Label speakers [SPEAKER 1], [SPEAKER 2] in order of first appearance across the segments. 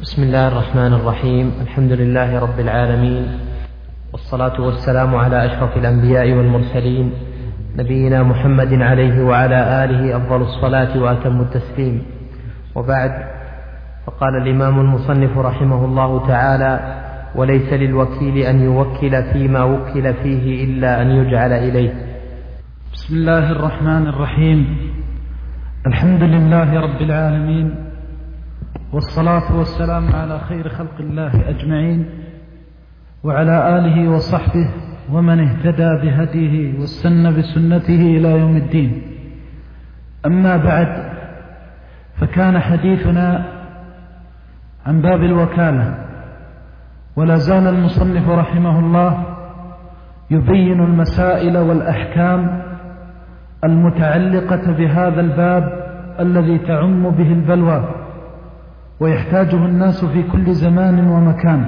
[SPEAKER 1] بسم الله الرحمن الرحيم. الحمد لله رب العالمين، والصلاة والسلام على أشرف الأنبياء والمرسلين، نبينا محمد عليه وعلى آله أفضل الصلاة وأتم التسليم. وبعد، فقال الإمام المصنف رحمه الله تعالى: وليس للوكيل أن يوكل فيما وكل فيه إلا أن يجعل إليه.
[SPEAKER 2] بسم الله الرحمن الرحيم. الحمد لله رب العالمين، والصلاة والسلام على خير خلق الله أجمعين، وعلى آله وصحبه ومن اهتدى بهديه واستنى بسنته إلى يوم الدين. أما بعد، فكان حديثنا عن باب الوكالة، ولا زال المصنف رحمه الله يبين المسائل والأحكام المتعلقة بهذا الباب الذي تعم به البلوى ويحتاجه الناس في كل زمان ومكان.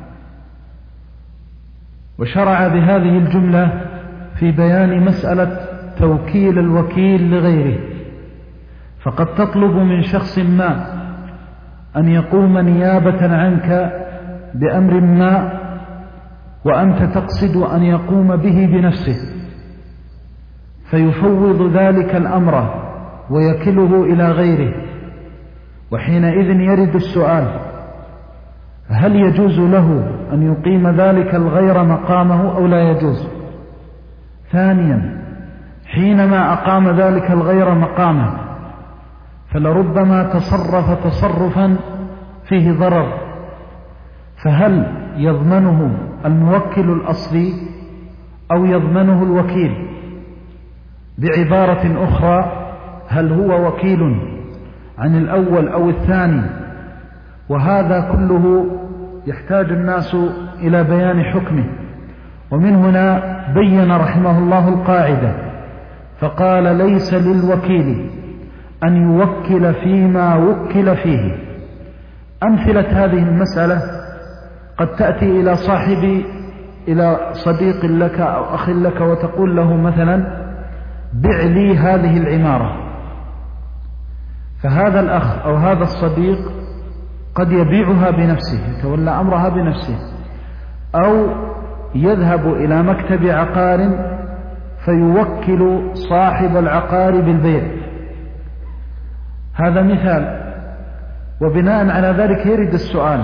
[SPEAKER 2] وشرع بهذه الجملة في بيان مسألة توكيل الوكيل لغيره، فقد تطلب من شخص ما أن يقوم نيابة عنك بأمر ما، وأنت تقصد أن يقوم به بنفسه، فيفوض ذلك الأمر ويكله إلى غيره. وحينئذ يرد السؤال: هل يجوز له أن يقيم ذلك الغير مقامه أو لا يجوز؟ ثانيا، حينما أقام ذلك الغير مقامه فلربما تصرف تصرفا فيه ضرر، فهل يضمنه الموكل الأصلي أو يضمنه الوكيل؟ بعبارة أخرى، هل هو وكيل عن الأول أو الثاني؟ وهذا كله يحتاج الناس إلى بيان حكمه. ومن هنا بين رحمه الله القاعدة فقال: ليس للوكيل أن يوكل فيما وكل فيه. أمثلة هذه المسألة قد تأتي إلى صديق لك أو أخ لك وتقول له مثلا: بع لي هذه العمارة، فهذا الأخ أو هذا الصديق قد يبيعها بنفسه، يتولى أمرها بنفسه، أو يذهب إلى مكتب عقار فيوكل صاحب العقار بالبيع. هذا مثال. وبناء على ذلك يرد السؤال: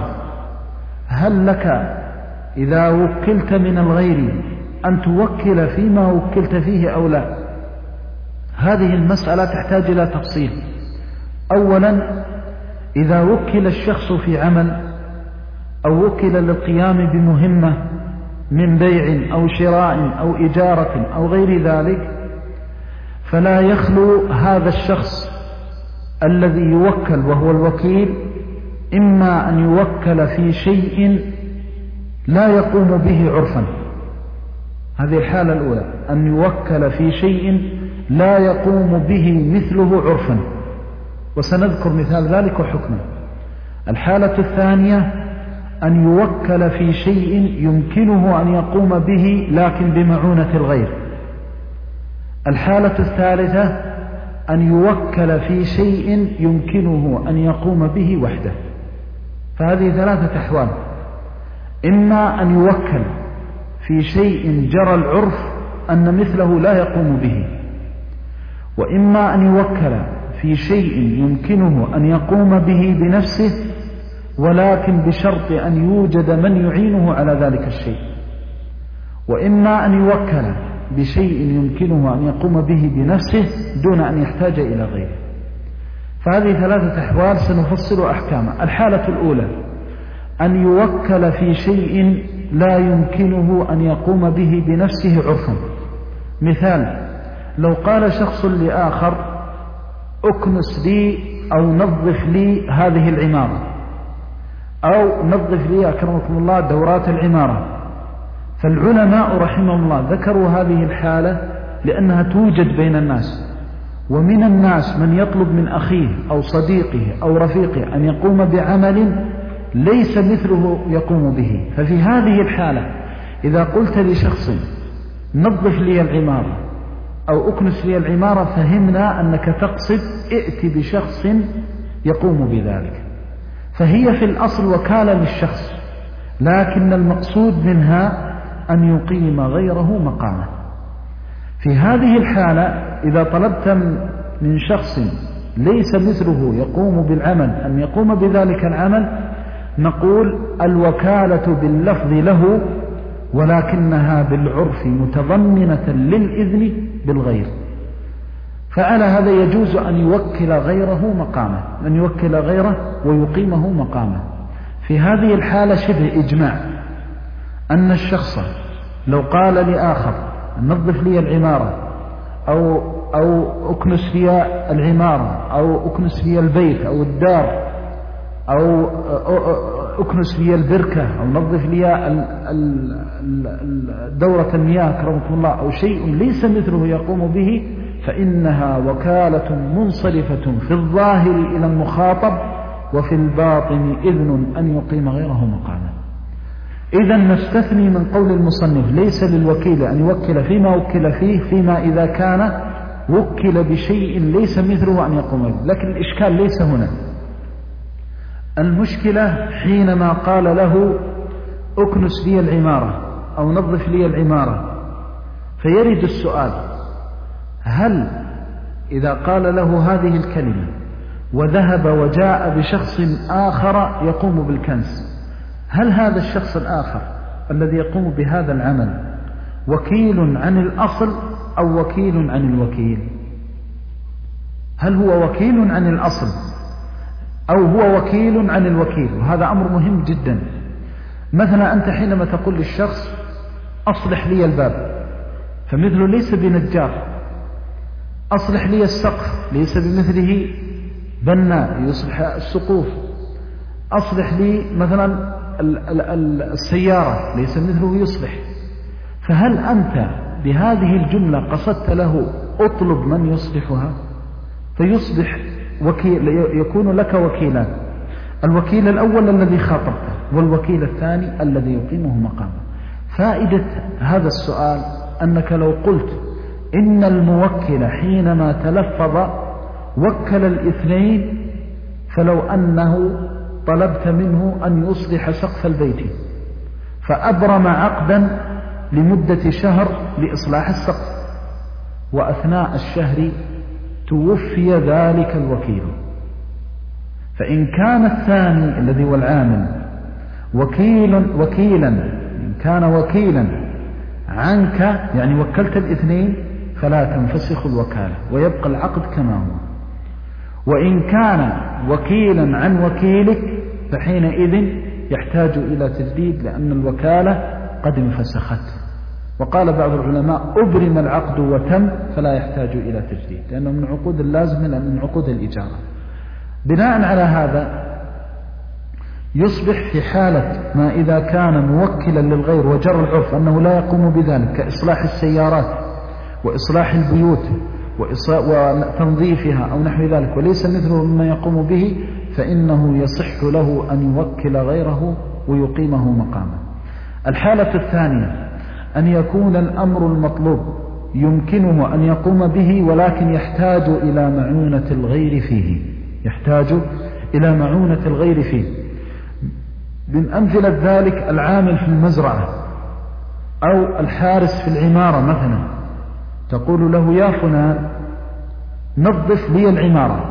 [SPEAKER 2] هل لك إذا وكلت من الغير أن توكل فيما وكلت فيه أو لا؟ هذه المسألة تحتاج إلى تفصيل. أولا، إذا وكل الشخص في عمل أو وكل للقيام بمهمة من بيع أو شراء أو إجارة أو غير ذلك، فلا يخلو هذا الشخص الذي يوكل وهو الوكيل إما أن يوكل في شيء لا يقوم به عرفا، هذه الحالة الأولى، أن يوكل في شيء لا يقوم به مثله عرفا، وسنذكر مثال ذلك وحكمه. الحالة الثانية أن يوكل في شيء يمكنه أن يقوم به لكن بمعونة الغير. الحالة الثالثة أن يوكل في شيء يمكنه أن يقوم به وحده. فهذه ثلاثة أحوال: إما أن يوكل في شيء جرى العرف أن مثله لا يقوم به، وإما أن يوكل في شيء يمكنه أن يقوم به بنفسه ولكن بشرط أن يوجد من يعينه على ذلك الشيء، وإما أن يوكل بشيء يمكنه أن يقوم به بنفسه دون أن يحتاج إلى غيره. فهذه ثلاثة أحوال سنفصل أحكامها. الحالة الأولى أن يوكل في شيء لا يمكنه أن يقوم به بنفسه عرفا. مثال: لو قال شخص لآخر: اكنس لي أو نظف لي هذه العمارة، أو نظف لي أكرمكم الله دورات العمارة، فالعلماء رحمهم الله ذكروا هذه الحالة لأنها توجد بين الناس، ومن الناس من يطلب من أخيه أو صديقه أو رفيقه أن يقوم بعمل ليس مثله يقوم به. ففي هذه الحالة إذا قلت لشخص: نظف لي العمارة أو أكنس لي العمارة، فهمنا أنك تقصد ائت بشخص يقوم بذلك. فهي في الأصل وكالة للشخص، لكن المقصود منها أن يقيم غيره مقامه. في هذه الحالة إذا طلبت من شخص ليس مثله يقوم بالعمل أن يقوم بذلك العمل، نقول الوكالة باللفظ له، ولكنها بالعرف متضمنة للإذن بالغير. فعلى هذا يجوز أن يوكل غيره مقامه، أن يوكل غيره ويقيمه مقامه. في هذه الحالة شبه إجماع أن الشخص لو قال لآخر نظف لي العمارة أو أكنس لي العمارة أو أكنس لي البيت أو الدار أو أكنس لي البركة أو نظف لي دورة المياه كرمكم الله، أو شيء ليس مثله يقوم به، فإنها وكالة منصرفة في الظاهر إلى المخاطب، وفي الباطن إذن أن يقيم غيره مقامه. إذن نستثني من قول المصنف ليس للوكيل أن يوكل فيما وكل فيه، فيما إذا كان وكل بشيء ليس مثله أن يقوم به. لكن الإشكال ليس هنا، المشكلة حينما قال له أكنس لي العمارة أو نظف لي العمارة، فيرد السؤال: هل إذا قال له هذه الكلمة وذهب وجاء بشخص آخر يقوم بالكنس، هل هذا الشخص الآخر الذي يقوم بهذا العمل وكيل عن الأصل أو وكيل عن الوكيل؟ هل هو وكيل عن الأصل أو هو وكيل عن الوكيل؟ وهذا أمر مهم جدا. مثلا أنت حينما تقول للشخص أصلح لي الباب، فمثله ليس بنجار. أصلح لي السقف، ليس بمثله بناء يصلح السقوف. أصلح لي مثلا السيارة، ليس مثله يصلح. فهل أنت بهذه الجملة قصدت له أطلب من يصلحها؟ فيصبح وكيل، يكون لك وكيلان: الوكيل الأول الذي خاطبته، والوكيل الثاني الذي يقيمه مقامه. فائدة هذا السؤال أنك لو قلت إن الموكل حينما تلفظ وكل الاثنين، فلو أنه طلبت منه أن يصلح سقف البيت فأبرم عقدا لمدة شهر لإصلاح السقف، وأثناء الشهر توفي ذلك الوكيل، فإن كان الثاني الذي هو العامل وكيلا إن كان وكيلا عنك، يعني وكلت الاثنين، فلا تنفسخ الوكالة ويبقى العقد كما هو. وإن كان وكيلا عن وكيلك فحينئذ يحتاج إلى تجديد، لأن الوكالة قد انفسخت. وقال بعض العلماء أبرم العقد وتم فلا يحتاج إلى تجديد، لأنه من عقود اللازمة، لأنه من عقود الإجارة. بناء على هذا يصبح في حالة ما إذا كان موكلا للغير وجرى العرف أنه لا يقوم بذلك، كإصلاح السيارات وإصلاح البيوت وتنظيفها أو نحو ذلك، وليس مثله مما يقوم به، فإنه يصح له أن يوكل غيره ويقيمه مقامه. الحالة الثانية أن يكون الأمر المطلوب يمكنه أن يقوم به، ولكن يحتاج إلى معونة الغير فيه، يحتاج إلى معونة الغير فيه. من أمثلة ذلك العامل في المزرعة أو الحارس في العمارة مثلا، تقول له يا فلان نظف لي العمارة،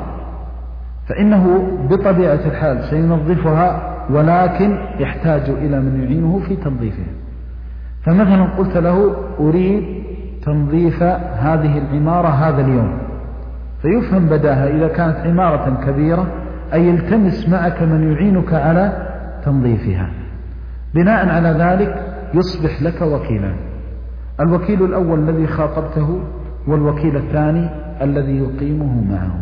[SPEAKER 2] فإنه بطبيعة الحال سينظفها، ولكن يحتاج إلى من يعينه في تنظيفها. فمثلا قلت له أريد تنظيف هذه العمارة هذا اليوم، فيفهم بداها إذا كانت عمارة كبيرة أي يلتمس معك من يعينك على تنظيفها. بناء على ذلك يصبح لك وكيلان: الوكيل الأول الذي خاطبته، والوكيل الثاني الذي يقيمه معه.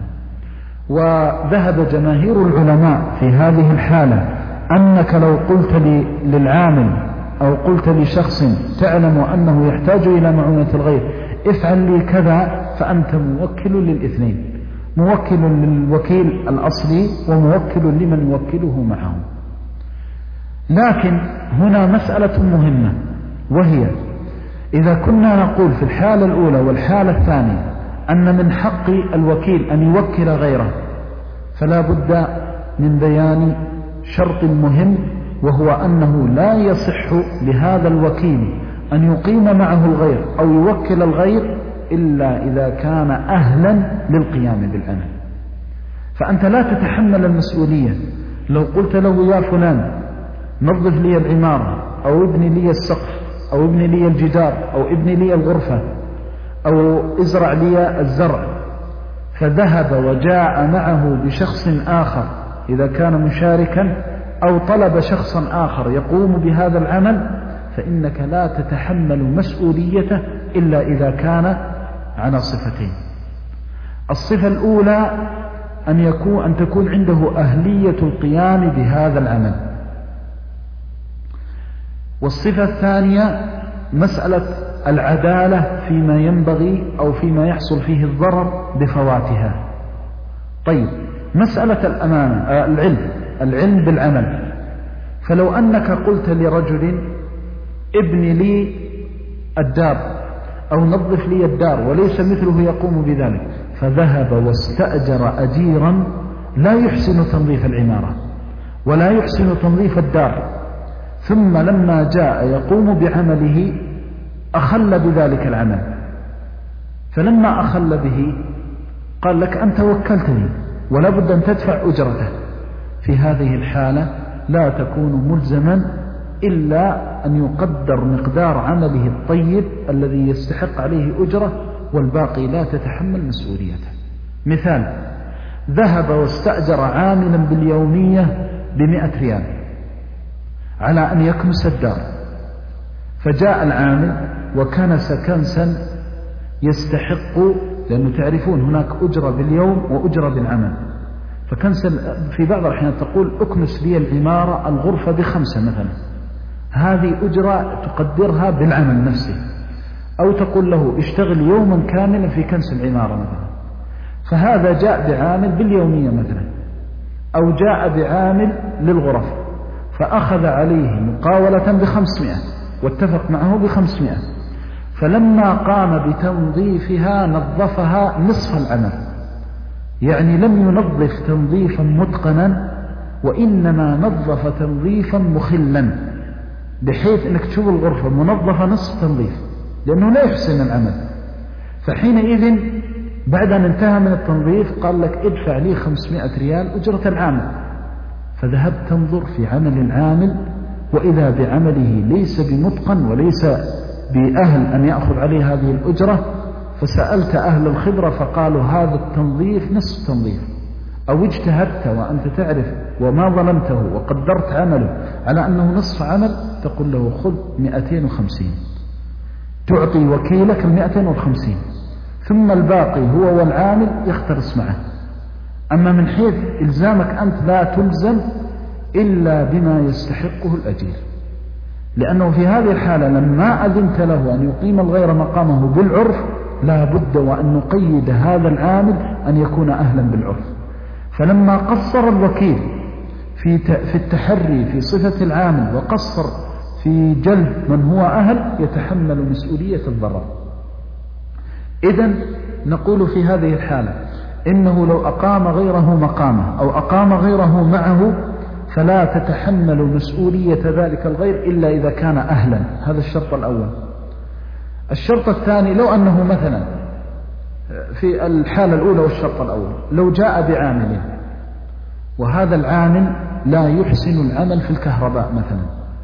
[SPEAKER 2] وذهب جماهير العلماء في هذه الحالة أنك لو قلت للعامل أو قلت لشخص تعلم أنه يحتاج إلى معونة الغير افعل لي كذا، فأنت موكل للاثنين، موكل للوكيل الأصلي وموكل لمن يوكله معه. لكن هنا مسألة مهمة، وهي إذا كنا نقول في الحالة الأولى والحالة الثانية أن من حق الوكيل أن يوكل غيره، فلا بد من بيان شرط مهم، وهو أنه لا يصح لهذا الوكيل أن يقيم معه الغير أو يوكل الغير إلا إذا كان أهلا للقيام بالعمل. فأنت لا تتحمل المسؤولية. لو قلت له يا فلان نظف لي العمارة أو ابني لي السقف أو ابني لي الجدار أو ابني لي الغرفة أو ازرع لي الزرع، فذهب وجاء معه بشخص آخر إذا كان مشاركا أو طلب شخصا آخر يقوم بهذا العمل، فإنك لا تتحمل مسؤوليته إلا إذا كان على صفتين. الصفة الأولى أن تكون عنده أهلية القيام بهذا العمل، والصفة الثانية مسألة العدالة فيما ينبغي أو فيما يحصل فيه الضرر بفواتها. طيب، مسألة الأمانة، العلم بالعمل. فلو أنك قلت لرجل ابني لي الدار أو نظف لي الدار وليس مثله يقوم بذلك، فذهب واستأجر أجيرا لا يحسن تنظيف العمارة ولا يحسن تنظيف الدار، ثم لما جاء يقوم بعمله أخل بذلك العمل، فلما أخل به قال لك أنت وكلتني ولا بد أن تدفع أجرته. في هذه الحالة لا تكون ملزما إلا أن يقدر مقدار عمله الطيب الذي يستحق عليه أجرة، والباقي لا تتحمل مسؤوليته. مثال: ذهب واستأجر عاملا باليومية ب100 ريال على أن يكنس الدار، فجاء العامل وكنس كنسا يستحق، لأنه تعرفون هناك أجرة باليوم وأجرة بالعمل، فكنس في بعض الأحيان تقول أكنس لي العمارة الغرفة ب5 مثلا، هذه أجرة تقدرها بالعمل نفسه، أو تقول له اشتغل يوما كاملا في كنس العمارة مثلا. فهذا جاء بعامل باليومية مثلا، أو جاء بعامل للغرف فأخذ عليه مقاولة ب500 واتفق معه ب500، فلما قام بتنظيفها نظفها نصف العمل، يعني لم ينظف تنظيفا متقنا وإنما نظف تنظيفا مخلا، بحيث أنك تشوف الغرفة منظفة نصف تنظيف لأنه لا يحسن العمل. فحينئذ بعد أن انتهى من التنظيف قال لك ادفع لي 500 ريال أجرة العامل، فذهبت تنظر في عمل العامل وإذا بعمله ليس بمتقن وليس بأهل أن يأخذ عليه هذه الأجرة، فسألت أهل الخبرة فقالوا هذا التنظيف نصف تنظيف، أو اجتهدت وأنت تعرف وما ظلمته وقدرت عمله على أنه نصف عمل، تقول له خذ 250، تعطي وكيلك 250، ثم الباقي هو والعامل يختلس معه. أما من حيث إلزامك أنت لا تلزم إلا بما يستحقه الأجير، لأنه في هذه الحالة لما أذنت له أن يقيم الغير مقامه بالعرف لا بد وأن نقيد هذا العامل أن يكون أهلا بالعرف. فلما قصر الوكيل في التحري في صفة العامل وقصر في جلب من هو أهل، يتحمل مسؤولية الضرر. إذن نقول في هذه الحالة إنه لو أقام غيره مقامه أو أقام غيره معه فلا تتحمل مسؤولية ذلك الغير إلا إذا كان أهلا. هذا الشرط الأول. الشرط الثاني لو أنه مثلا في الحالة الأولى والشرط الأول لو جاء بعامل وهذا العامل لا يحسن العمل في الكهرباء مثلا،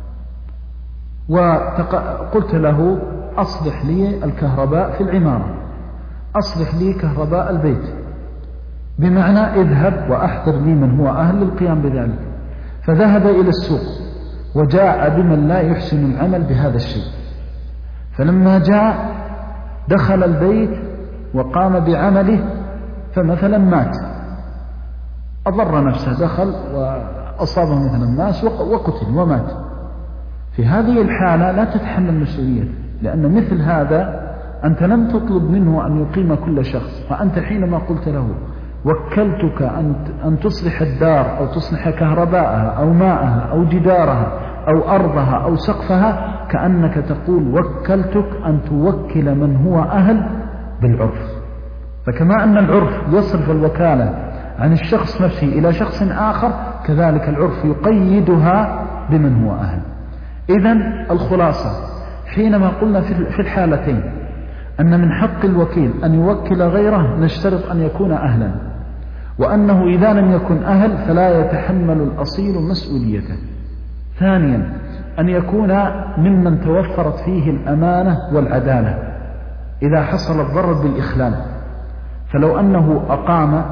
[SPEAKER 2] وقلت له أصلح لي الكهرباء في العمارة، أصلح لي كهرباء البيت، بمعنى اذهب وأحضر لي من هو أهل للقيام بذلك. فذهب إلى السوق وجاء بمن لا يحسن العمل بهذا الشيء، فلما جاء دخل البيت وقام بعمله فمثلا مات، أضر نفسه، دخل وأصابه مثلا ماس وقتل ومات. في هذه الحالة لا تتحمل مسؤوليته، لأن مثل هذا أنت لم تطلب منه أن يقيم كل شخص، فأنت حينما قلت له وكلتك أن تصلح الدار أو تصلح كهرباءها أو ماءها أو جدارها أو أرضها أو سقفها، كأنك تقول وكلتك أن توكل من هو أهل بالعرف. فكما أن العرف يصرف الوكالة عن الشخص نفسه إلى شخص آخر، كذلك العرف يقيدها بمن هو أهل. إذن الخلاصة حينما قلنا في الحالتين أن من حق الوكيل أن يوكل غيره نشترط أن يكون أهلا، وأنه إذا لم يكن أهل فلا يتحمل الأصيل مسؤوليته. ثانيا أن يكون ممن توفرت فيه الأمانة والعدالة إذا حصل الضرر بالإخلال. فلو أنه أقام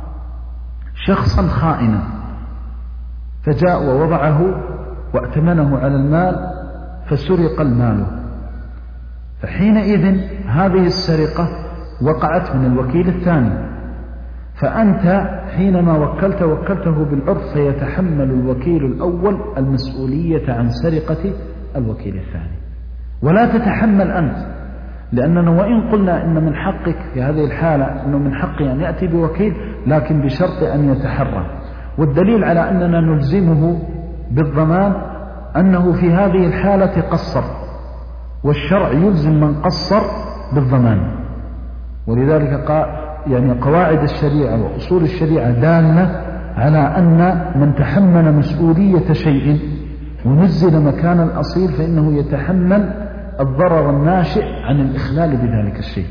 [SPEAKER 2] شخصا خائنا فجاء ووضعه وأتمنه على المال فسرق المال، فحينئذ هذه السرقة وقعت من الوكيل الثاني، فأنت حينما وكلته بالعرف فيتحمل الوكيل الأول المسؤولية عن سرقة الوكيل الثاني، ولا تتحمل أنت، لأننا وإن قلنا إن من حقك في هذه الحالة أنه من حقه أن يأتي بوكيل، لكن بشرط أن يتحرى. والدليل على أننا نلزمه بالضمان أنه في هذه الحالة قصر، والشرع يلزم من قصر بالضمان. ولذلك يعني قواعد الشريعة وأصول الشريعة دالة على أن من تحمل مسؤولية شيء ونزل مكان الأصيل فإنه يتحمل الضرر الناشئ عن الإخلال بذلك الشيء.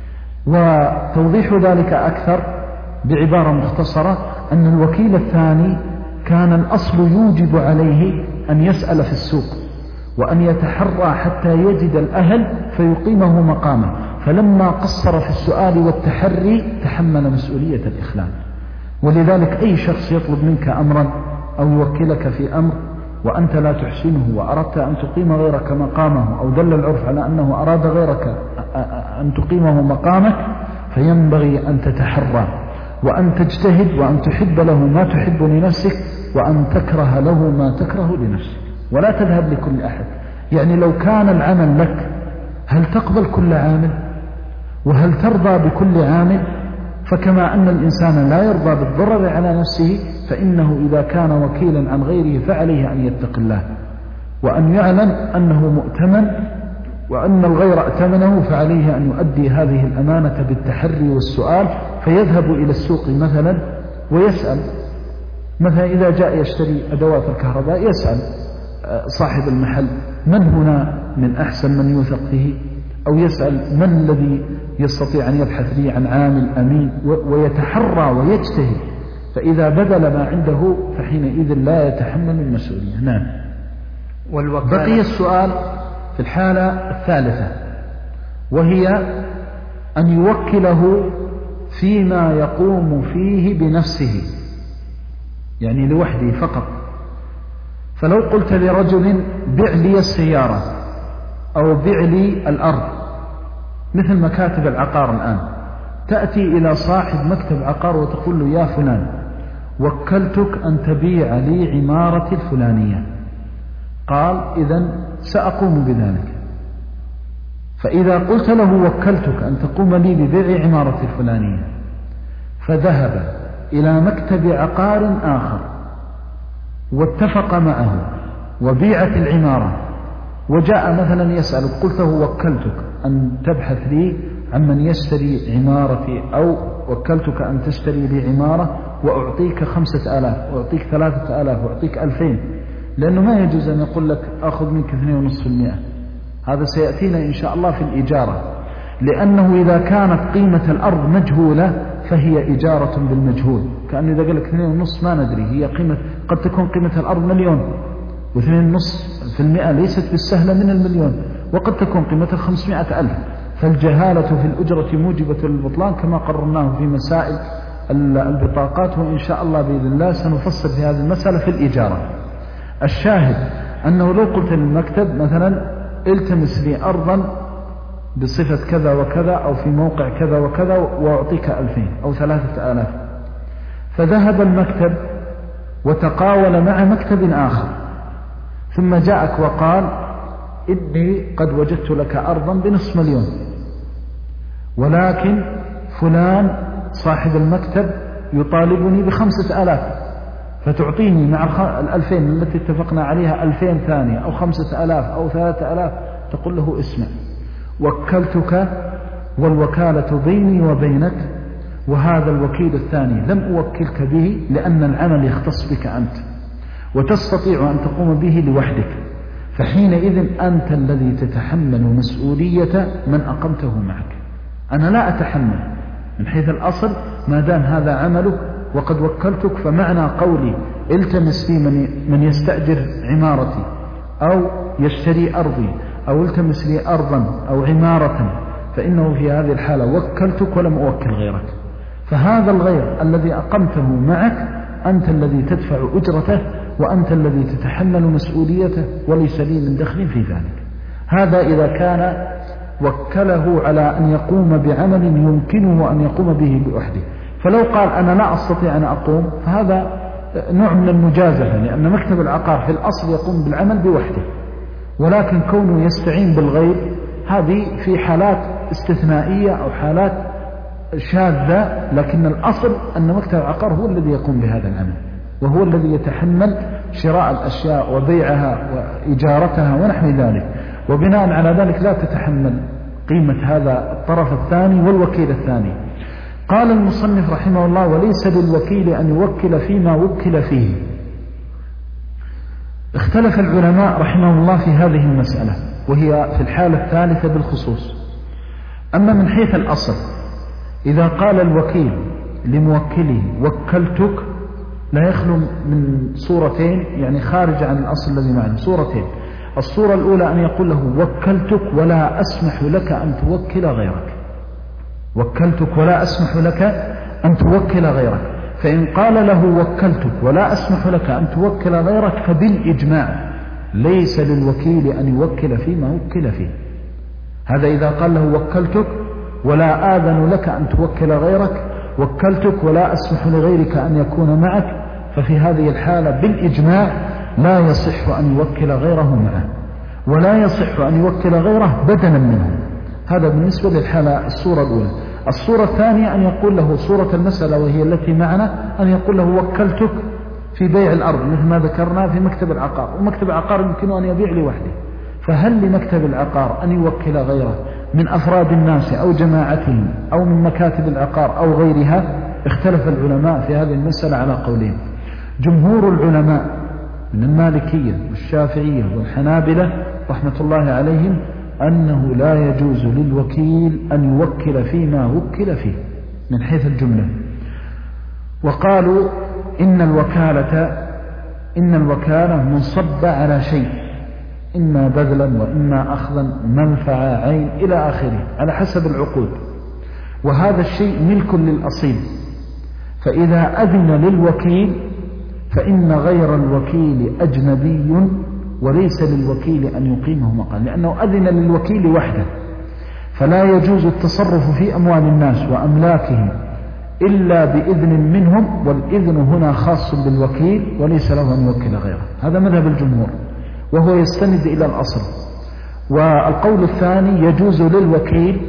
[SPEAKER 2] وتوضيح ذلك أكثر بعبارة مختصرة أن الوكيل الثاني كان الأصل يوجب عليه أن يسأل في السوق وأن يتحرى حتى يجد الأهل فيقيمه مقامه، فلما قصر في السؤال والتحري تحمل مسؤولية الإخلال. ولذلك أي شخص يطلب منك أمرا أو يوكلك في أمر وأنت لا تحسنه وأردت أن تقيم غيرك مقامه، أو دل العرف على أنه أراد غيرك أن تقيمه مقامك، فينبغي أن تتحرى وأن تجتهد وأن تحب له ما تحب لنفسك وأن تكره له ما تكره لنفسك، ولا تذهب لكل أحد. يعني لو كان العمل لك هل تقبل كل عامل؟ وهل ترضى بكل عامل؟ فكما أن الإنسان لا يرضى بالضرر على نفسه، فإنه إذا كان وكيلا عن غيره فعليه أن يتق الله وأن يعلم أنه مؤتمن وأن الغير ائتمنه، فعليه أن يؤدي هذه الأمانة بالتحري والسؤال، فيذهب إلى السوق مثلا ويسأل. مثلا إذا جاء يشتري أدوات الكهرباء يسأل صاحب المحل من هنا من أحسن من يوثق فيه، أو يسأل من الذي يستطيع أن يبحث لي عن عامل أمين، ويتحرى ويجتهد، فإذا بذل ما عنده فحينئذ لا يتحمل المسؤولية. نعم. بقي السؤال في الحالة الثالثة، وهي أن يوكله فيما يقوم فيه بنفسه، يعني لوحده فقط. فلو قلت لرجل بع لي السيارة أو بع لي الأرض، مثل مكاتب العقار الآن، تأتي إلى صاحب مكتب عقار وتقول له يا فلان وكلتك أن تبيع لي عمارتي الفلانية، قال إذن سأقوم بذلك. فإذا قلت له وكلتك أن تقوم لي ببيع عمارتي الفلانية، فذهب إلى مكتب عقار آخر واتفق معه وبيعت العمارة، وجاء مثلا يسألك، قلته وكلتك أن تبحث لي عمن يشتري عمارتي، أو وكلتك أن تشتري لي عمارة وأعطيك 5000 وأعطيك 3000 وأعطيك 2000، لأنه ما يجوز أن يقول لك أخذ منك 2.5%. هذا سيأتينا إن شاء الله في الإجارة، لأنه إذا كانت قيمة الأرض مجهولة فهي إجارة بالمجهول. كأنه إذا قال لك 2.5 ما ندري، هي قيمة، قد تكون قيمة الأرض 1,000,000 و2.5% ليست بالسهلة من 1,000,000، وقد تكون قيمتها 500,000. فالجهالة في الأجرة موجبة للبطلان كما قررناه في مسائل البطاقات، وإن شاء الله بإذن الله سنفصل في هذه المسألة في الإجارة. الشاهد أنه لو قلت للمكتب مثلا التمس لي أرضا بصفة كذا وكذا أو في موقع كذا وكذا وأعطيك 2000 أو 3000، فذهب المكتب وتقاول مع مكتب آخر، ثم جاءك وقال إني قد وجدت لك أرضا ب500,000، ولكن فلان صاحب المكتب يطالبني ب5,000، فتعطيني مع 2000 التي اتفقنا عليها 2000 ثانية أو 5,000 أو 3,000. تقول له اسمع، وكلتك والوكالة بيني وبينك، وهذا الوكيل الثاني لم أوكلك به لأن العمل يختص بك أنت وتستطيع أن تقوم به لوحدك، فحينئذ أنت الذي تتحمل مسؤولية من أقمته معك. أنا لا أتحمل من حيث الأصل ما دام هذا عملك وقد وكلتك، فمعنى قولي التمس لي من يستأجر عمارتي أو يشتري أرضي أو التمس لي أرضا أو عمارة، فإنه في هذه الحالة وكلتك ولم أوكل غيرك. فهذا الغير الذي أقمته معك أنت الذي تدفع أجرته وأنت الذي تتحمل مسؤوليته وليس لي من دخل في ذلك. هذا إذا كان وكله على أن يقوم بعمل يمكنه أن يقوم به بوحده. فلو قال أنا لا أستطيع أن أقوم فهذا نوع من المجازفة، لأن مكتب العقار في الأصل يقوم بالعمل بوحده، ولكن كونه يستعين بالغير هذه في حالات استثنائية أو حالات شاذة، لكن الأصل أن مكتب العقار هو الذي يقوم بهذا العمل وهو الذي يتحمل شراء الأشياء وبيعها وإجارتها ونحو ذلك، وبناء على ذلك لا تتحمل قيمة هذا الطرف الثاني والوكيل الثاني. قال المصنف رحمه الله: وليس للوكيل أن يوكل فيما وكل فيه. اختلف العلماء رحمه الله في هذه المسألة، وهي في الحالة الثالثة بالخصوص. أما من حيث الأصل إذا قال الوكيل لموكله وكلتك لا يخلو من صورتين، يعني خارج عن الأصل الذي معنا، صورتين. الصورة الأولى أن يقول له وكلتك ولا أسمح لك أن توكل غيرك، وكلتك ولا أسمح لك أن توكل غيرك. فإن قال له وكلتك ولا أسمح لك أن توكل غيرك فبالإجماع ليس للوكيل أن يوكل فيما وكل فيه. هذا إذا قال له وكلتك ولا آذن لك أن توكل غيرك، وكلتك ولا أسمح لغيرك أن يكون معك، ففي هذه الحالة بالإجماع لا يصح أن يوكل غيره معه، ولا يصح أن يوكل غيره بدلا منه. هذا بالنسبة للحالة الصورة الأولى. الصورة الثانية أن يقول له صورة المسألة وهي التي معنا، أن يقول له وكلتك في بيع الأرض مثل ما ذكرنا في مكتب العقار، ومكتب العقار يمكنه أن يبيع لوحده، فهل لمكتب العقار أن يوكل غيره من أفراد الناس أو جماعتهم أو من مكاتب العقار أو غيرها؟ اختلف العلماء في هذه المسألة على قولين. جمهور العلماء من المالكية والشافعية والحنابلة رحمة الله عليهم أنه لا يجوز للوكيل أن يوكل فيما وكل فيه من حيث الجملة، وقالوا إن الوكالة منصبة على شيء، إما بذلا وإما أخذا، منفعة، عين، إلى آخره على حسب العقود، وهذا الشيء ملك للأصيل. فإذا أذن للوكيل فإن غير الوكيل أجنبي وليس للوكيل أن يقيمه مقام، لأنه أذن للوكيل وحده، فلا يجوز التصرف في أموال الناس وأملاكهم إلا بإذن منهم، والإذن هنا خاص بالوكيل وليس له أن يوكل غيره. هذا مذهب الجمهور وهو يستند إلى الأصل. والقول الثاني يجوز للوكيل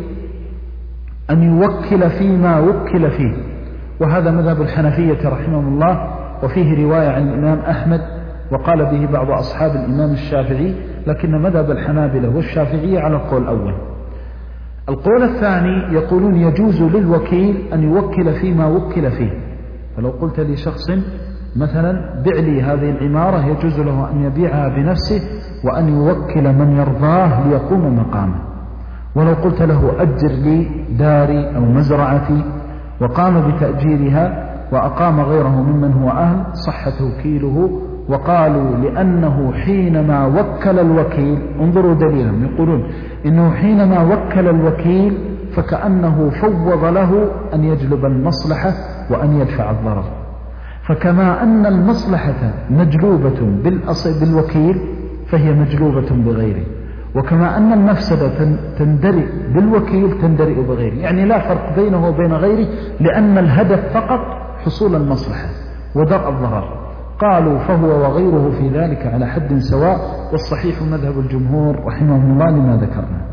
[SPEAKER 2] أن يوكل فيما وكل فيه، وهذا مذهب الحنفية رحمهم الله، وفيه رواية عن الإمام أحمد وقال به بعض أصحاب الإمام الشافعي، لكن مذهب الحنابلة والشافعية على القول الأول. القول الثاني يقولون يجوز للوكيل أن يوكل فيما وكل فيه. فلو قلت لشخص مثلا بع لي هذه العمارة، يجوز له أن يبيعها بنفسه وأن يوكل من يرضاه ليقوم مقامه. ولو قلت له أجر لي داري أو مزرعتي وقام بتأجيرها وأقام غيره ممن هو أهل، صح توكيله. وقالوا لأنه حينما وكل الوكيل، انظروا دليلهم، يقولون إنه حينما وكل الوكيل فكأنه فوض له أن يجلب المصلحة وأن يدفع الضرر. فكما أن المصلحة مجلوبة بالوكيل فهي مجلوبة بغيره، وكما أن المفسدة تندرئ بالوكيل تندرئ بغيره، يعني لا فرق بينه وبين غيره، لأن الهدف فقط حصول المصلحة ودرء الضرر. قالوا فهو وغيره في ذلك على حد سواء، والصحيح مذهب الجمهور رحمهم الله لما ذكرنا.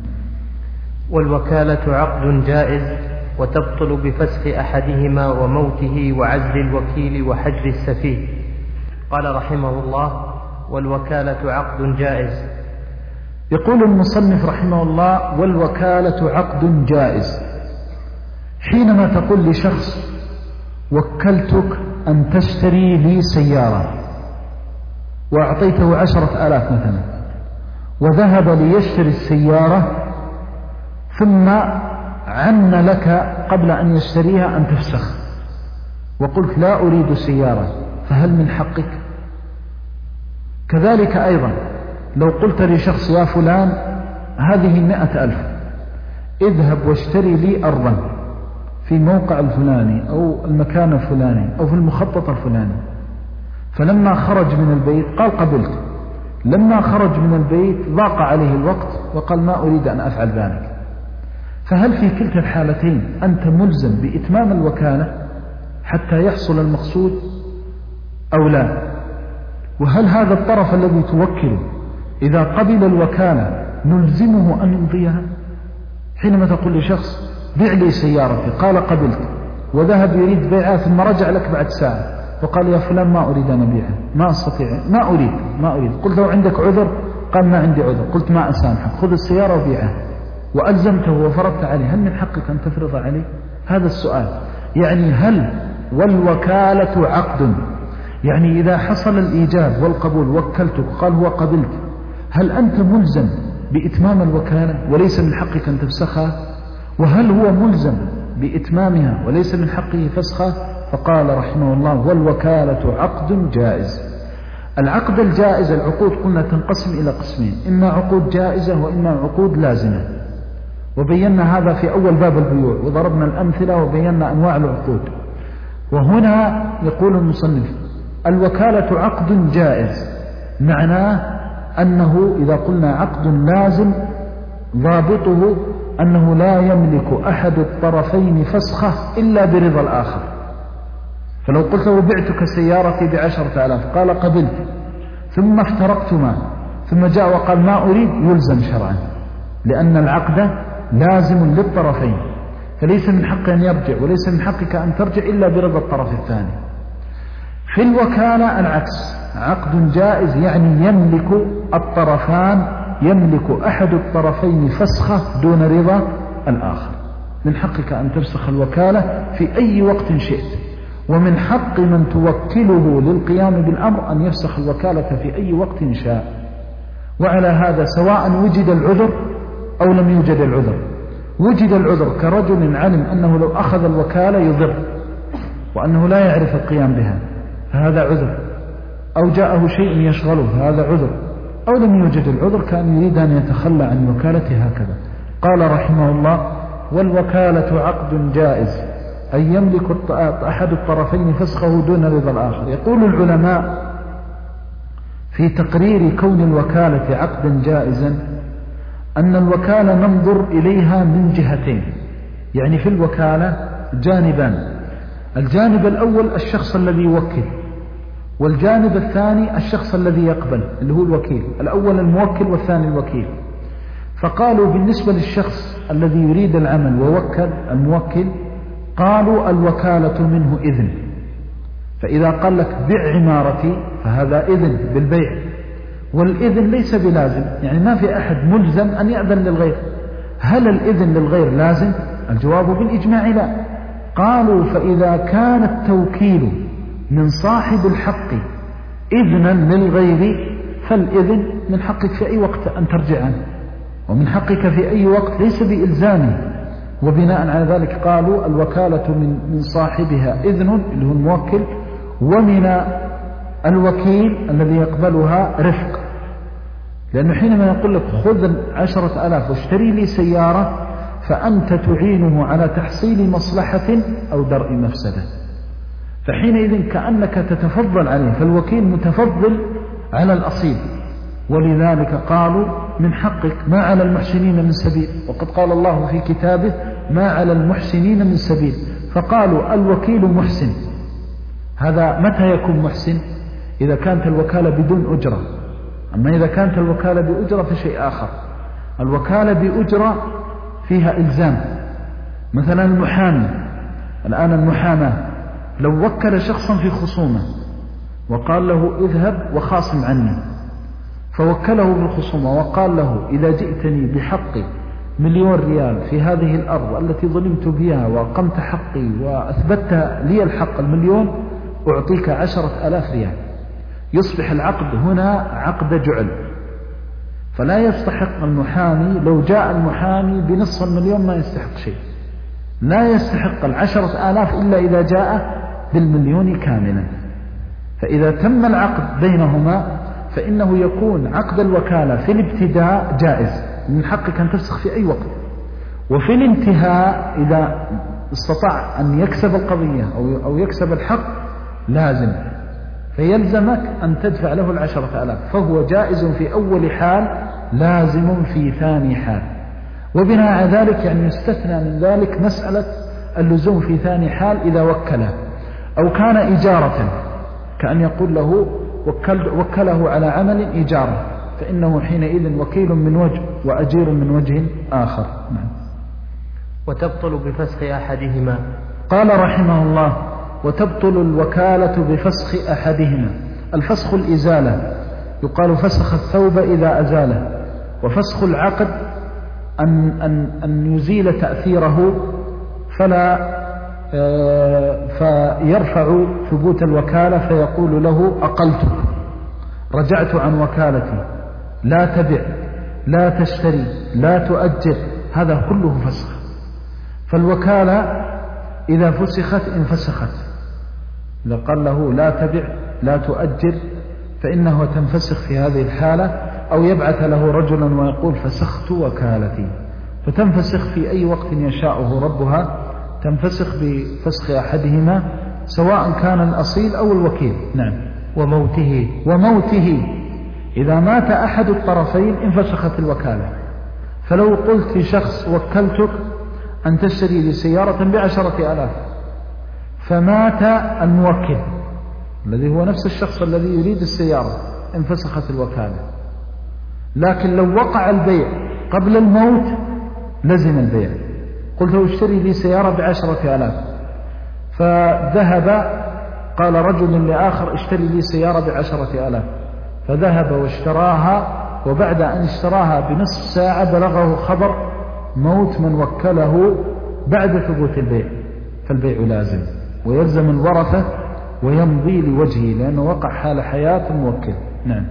[SPEAKER 1] والوكالة عقد جائز وتبطل بفسخ أحدهما وموته وعزل الوكيل وحجر السفيه. قال رحمه الله: والوكالة عقد جائز.
[SPEAKER 2] يقول المصنف رحمه الله: والوكالة عقد جائز. حينما تقول لشخص وكلتك أن تشتري لي سيارة وأعطيته 10,000 مثلا، وذهب ليشتري السيارة ثم عن لك قبل أن يشتريها أن تفسخ وقلت لا أريد سيارة، فهل من حقك؟ كذلك أيضا لو قلت لشخص يا فلان هذه 100,000 اذهب واشتري لي أرضا في موقع الفلاني أو المكان الفلاني أو في المخطط الفلاني، فلما خرج من البيت قال قبلت، لما خرج من البيت ضاق عليه الوقت وقال ما أريد أن أفعل ذلك، فهل في كلتا الحالتين أنت ملزم بإتمام الوكالة حتى يحصل المقصود أو لا؟ وهل هذا الطرف الذي توكله إذا قبل الوكالة نلزمه أن يمضيها؟ حينما تقول لشخص بيع لي سيارتي قال قبلت، وذهب يريد بيعها ثم رجع لك بعد ساعة وقال يا فلان ما أريد أن أبيعها، ما أستطيع، ما أريد. قلت له عندك عذر؟ قال ما عندي عذر. قلت ما أسامحك، خذ السيارة وبيعها، وألزمته وفرضت عليه، هل من حقك أن تفرض عليه؟ هذا السؤال. يعني هل والوكالة عقد، يعني إذا حصل الإيجاب والقبول وكلتك قال هو قبلت، هل أنت ملزم بإتمام الوكالة وليس من حقك أن تفسخها؟ وهل هو ملزم بإتمامها وليس من حقه فسخها؟ فقال رحمه الله والوكالة عقد جائز. العقد الجائز، العقود قلنا تنقسم إلى قسمين، إما عقود جائزة وإما عقود لازمة، وبينا هذا في أول باب البيوع وضربنا الأمثلة وبينا أنواع العقود. وهنا يقول المصنف الوكالة عقد جائز، معناه أنه إذا قلنا عقد لازم ضابطه أنه لا يملك أحد الطرفين فسخه إلا برضا الآخر. فلو قلت له بعتك سيارتي ب10,000 قال قبلت، ثم افترقتما ثم جاء وقال ما أريد، يلزم شرعا، لأن العقد لازم للطرفين، فليس من حقه أن يرجع وليس من حقك أن ترجع إلا برضا الطرف الثاني. في الوكالة العكس، عقد جائز يعني يملك الطرفان، يملك أحد الطرفين فسخه دون رضا الآخر. من حقك أن تفسخ الوكالة في أي وقت شئت، ومن حق من توكله للقيام بالأمر أن يفسخ الوكالة في أي وقت شاء. وعلى هذا سواء وجد العذر أو لم يوجد العذر. وجد العذر كرجل علم أنه لو أخذ الوكالة يضر وأنه لا يعرف القيام بها، فهذا عذر، أو جاءه شيء يشغله، هذا عذر. أو لم يوجد العذر كان يريد أن يتخلى عن وكالته هكذا. قال رحمه الله والوكالة عقد جائز أي يملك أحد الطرفين فسخه دون رضا الآخر. يقول العلماء في تقرير كون الوكالة عقدا جائزا أن الوكالة ننظر إليها من جهتين، يعني في الوكالة جانبان، الجانب الأول الشخص الذي يوكل، والجانب الثاني الشخص الذي يقبل اللي هو الوكيل. الأول الموكل والثاني الوكيل. فقالوا بالنسبة للشخص الذي يريد العمل ووكل الموكل، قالوا الوكالة منه إذن، فإذا قال لك بيع عمارتي فهذا إذن بالبيع، والإذن ليس بلازم، يعني ما في أحد ملزم أن يأذن للغير. هل الإذن للغير لازم؟ الجواب بالإجماع لا. قالوا فإذا كان التوكيل من صاحب الحق إذنا للغير فالإذن من حقك في أي وقت أن ترجع عنه، ومن حقك في أي وقت ليس بإلزامه. وبناء على ذلك قالوا الوكالة من صاحبها إذن اللي هو الموكل، ومن الوكيل الذي يقبلها رفق. لأنه حينما يقول لك خذ 10,000 واشتري لي سيارة فأنت تعينه على تحصيل مصلحة أو درء مفسدة، فحينئذ كأنك تتفضل عليه، فالوكيل متفضل على الأصيل. ولذلك قالوا من حقك ما على المحسنين من سبيل، وقد قال الله في كتابه ما على المحسنين من سبيل، فقالوا الوكيل محسن. هذا متى يكون محسن؟ إذا كانت الوكالة بدون أجرة. أما إذا كانت الوكالة بأجرة فشيء آخر. الوكالة بأجرة فيها إلزام، مثلا المحامي الآن، المحاماة لو وكل شخصا في خصومة وقال له اذهب وخاصم عني، فوكله بالخصومة وقال له إذا جئتني بحق 1,000,000 ريال في هذه الأرض التي ظلمت بها وقمت حقي وأثبتت لي الحق 1,000,000 أعطيك 10,000 ريال. يصبح العقد هنا عقد جعل، فلا يستحق المحامي. لو جاء المحامي بنصف 1,000,000 ما يستحق شيء، لا يستحق 10,000 إلا إذا جاء 1,000,000 كاملا. فإذا تم العقد بينهما فإنه يكون عقد الوكالة في الابتداء جائز، من حقك أن تفسخ في أي وقت، وفي الانتهاء إذا استطاع أن يكسب القضية أو يكسب الحق لازم، فيلزمك أن تدفع له 10,000. فهو جائز في أول حال، لازم في ثاني حال. وبناء على ذلك يعني يستثنى من ذلك مسألة اللزوم في ثاني حال إذا وكله، أو كان إجارة، كأن يقول له وكله على عمل إجارة، فإنه حينئذ وكيل من وجه وأجير من وجه آخر.
[SPEAKER 1] وتبطل بفسخ أحدهما.
[SPEAKER 2] قال رحمه الله: وتبطل الوكالة بفسخ أحدهما. الفسخ الإزالة، يقال فسخ الثوب إذا أزاله. وفسخ العقد أن يزيل تأثيره فيرفع ثبوت الوكالة، فيقول له: أقلتك، رجعت عن وكالتي، لا تبع، لا تشتري، لا تؤجر. هذا كله فسخ. فالوكالة إذا فسخت انفسخت. إذا قال له لا تبع لا تؤجر فإنه تنفسخ في هذه الحالة، أو يبعث له رجلا ويقول فسخت وكالتي، فتنفسخ في أي وقت يشاءه ربها، تنفسخ بفسخ أحدهما سواء كان الأصيل أو الوكيل. نعم. وموته إذا مات أحد الطرفين انفسخت الوكالة. فلو قلت لشخص وكلتك أن تشتري لي سيارة ب10,000، فمات الموكل الذي هو نفس الشخص الذي يريد السيارة، انفسخت الوكالة. لكن لو وقع البيع قبل الموت لزم البيع. قلت له اشتري لي سيارة ب10,000، فذهب قال رجل لآخر اشتري لي سيارة ب10,000، فذهب واشتراها، وبعد أن اشتراها بنصف ساعة بلغه خبر موت من وكله بعد ثبوت البيع، فالبيع لازم ويلزم الورثة ويمضي لوجهه لأنه وقع حال حياة الموكل. نعم.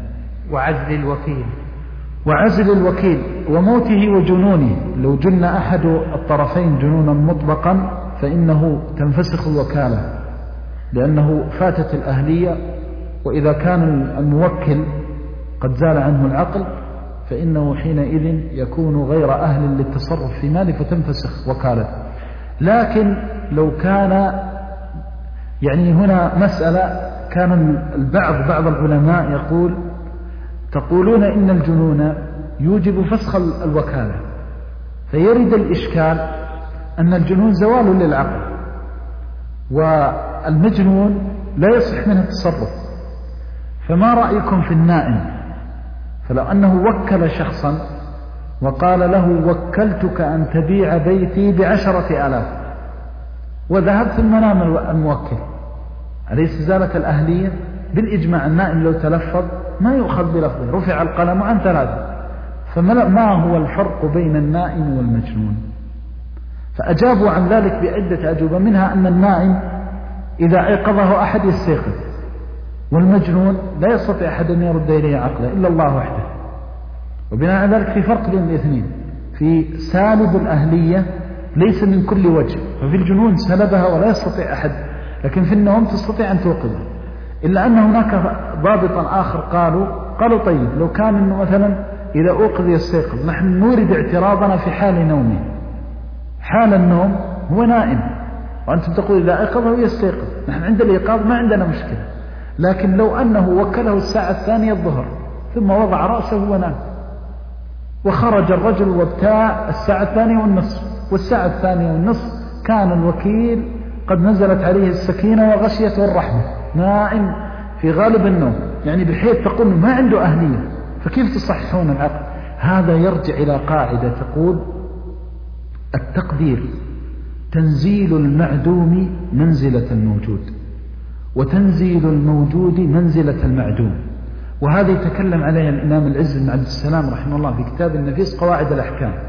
[SPEAKER 2] وعزل الوكيل وموته وجنونه. لو جن أحد الطرفين جنونا مطلقا فإنه تنفسخ الوكالة لأنه فاتت الأهلية، وإذا كان الموكل قد زال عنه العقل فإنه حينئذ يكون غير أهل للتصرف في ماله فتنفسخ وكالته. لكن لو كان يعني هنا مسألة، كان بعض العلماء تقولون إن الجنون يوجب فسخ الوكالة، فيرد الإشكال أن الجنون زوال للعقل، والمجنون لا يصح منه التصرف. فما رأيكم في النائم؟ فلو أنه وكل شخصا وقال له وكلتك أن تبيع بيتي ب10,000، وذهب ثم نام الموكل، عليه استزالة الأهلية بالإجماع. النائم لو تلفظ ما يؤخذ بلفظه، رفع القلم عن 3. فما هو الفرق بين النائم والمجنون؟ فأجابوا عن ذلك بعدة أجوبة، منها أن النائم إذا أيقظه أحد يستيقظ، والمجنون لا يستطيع أحد أن يرد إليه عقله إلا الله وحده. وبناء على ذلك في فرق بين الاثنين. في سالب الأهلية ليس من كل وجه، ففي الجنون سلبها ولا يستطيع أحد، لكن في النوم تستطيع أن توقظه. إلا أن هناك ضابطا آخر قالوا طيب لو كان إنه مثلا إذا أوقظ يستيقظ، نحن نورد اعتراضنا في حال نومه. حال النوم هو نائم، وأنتم تقول إذا أيقظه يستيقظ، نحن عند الإيقاظ ما عندنا مشكلة. لكن لو أنه وكله الساعة 2 الظهر ثم وضع رأسه ونام، وخرج الرجل وابتاع الساعة 2:30، والساعة 2:30 كان الوكيل قد نزلت عليه السكينة وغشيته الرحمة، نائم في غالب النوم، يعني بحيث تقول ما عنده أهلية، فكيف تصححون العقل؟ هذا يرجع إلى قاعدة تقول التقدير تنزيل المعدوم منزلة الموجود، وتنزيل الموجود منزلة المعدوم. وهذا يتكلم عليها الإمام العز بن عبد السلام رحمه الله في كتاب النفيس قواعد الأحكام.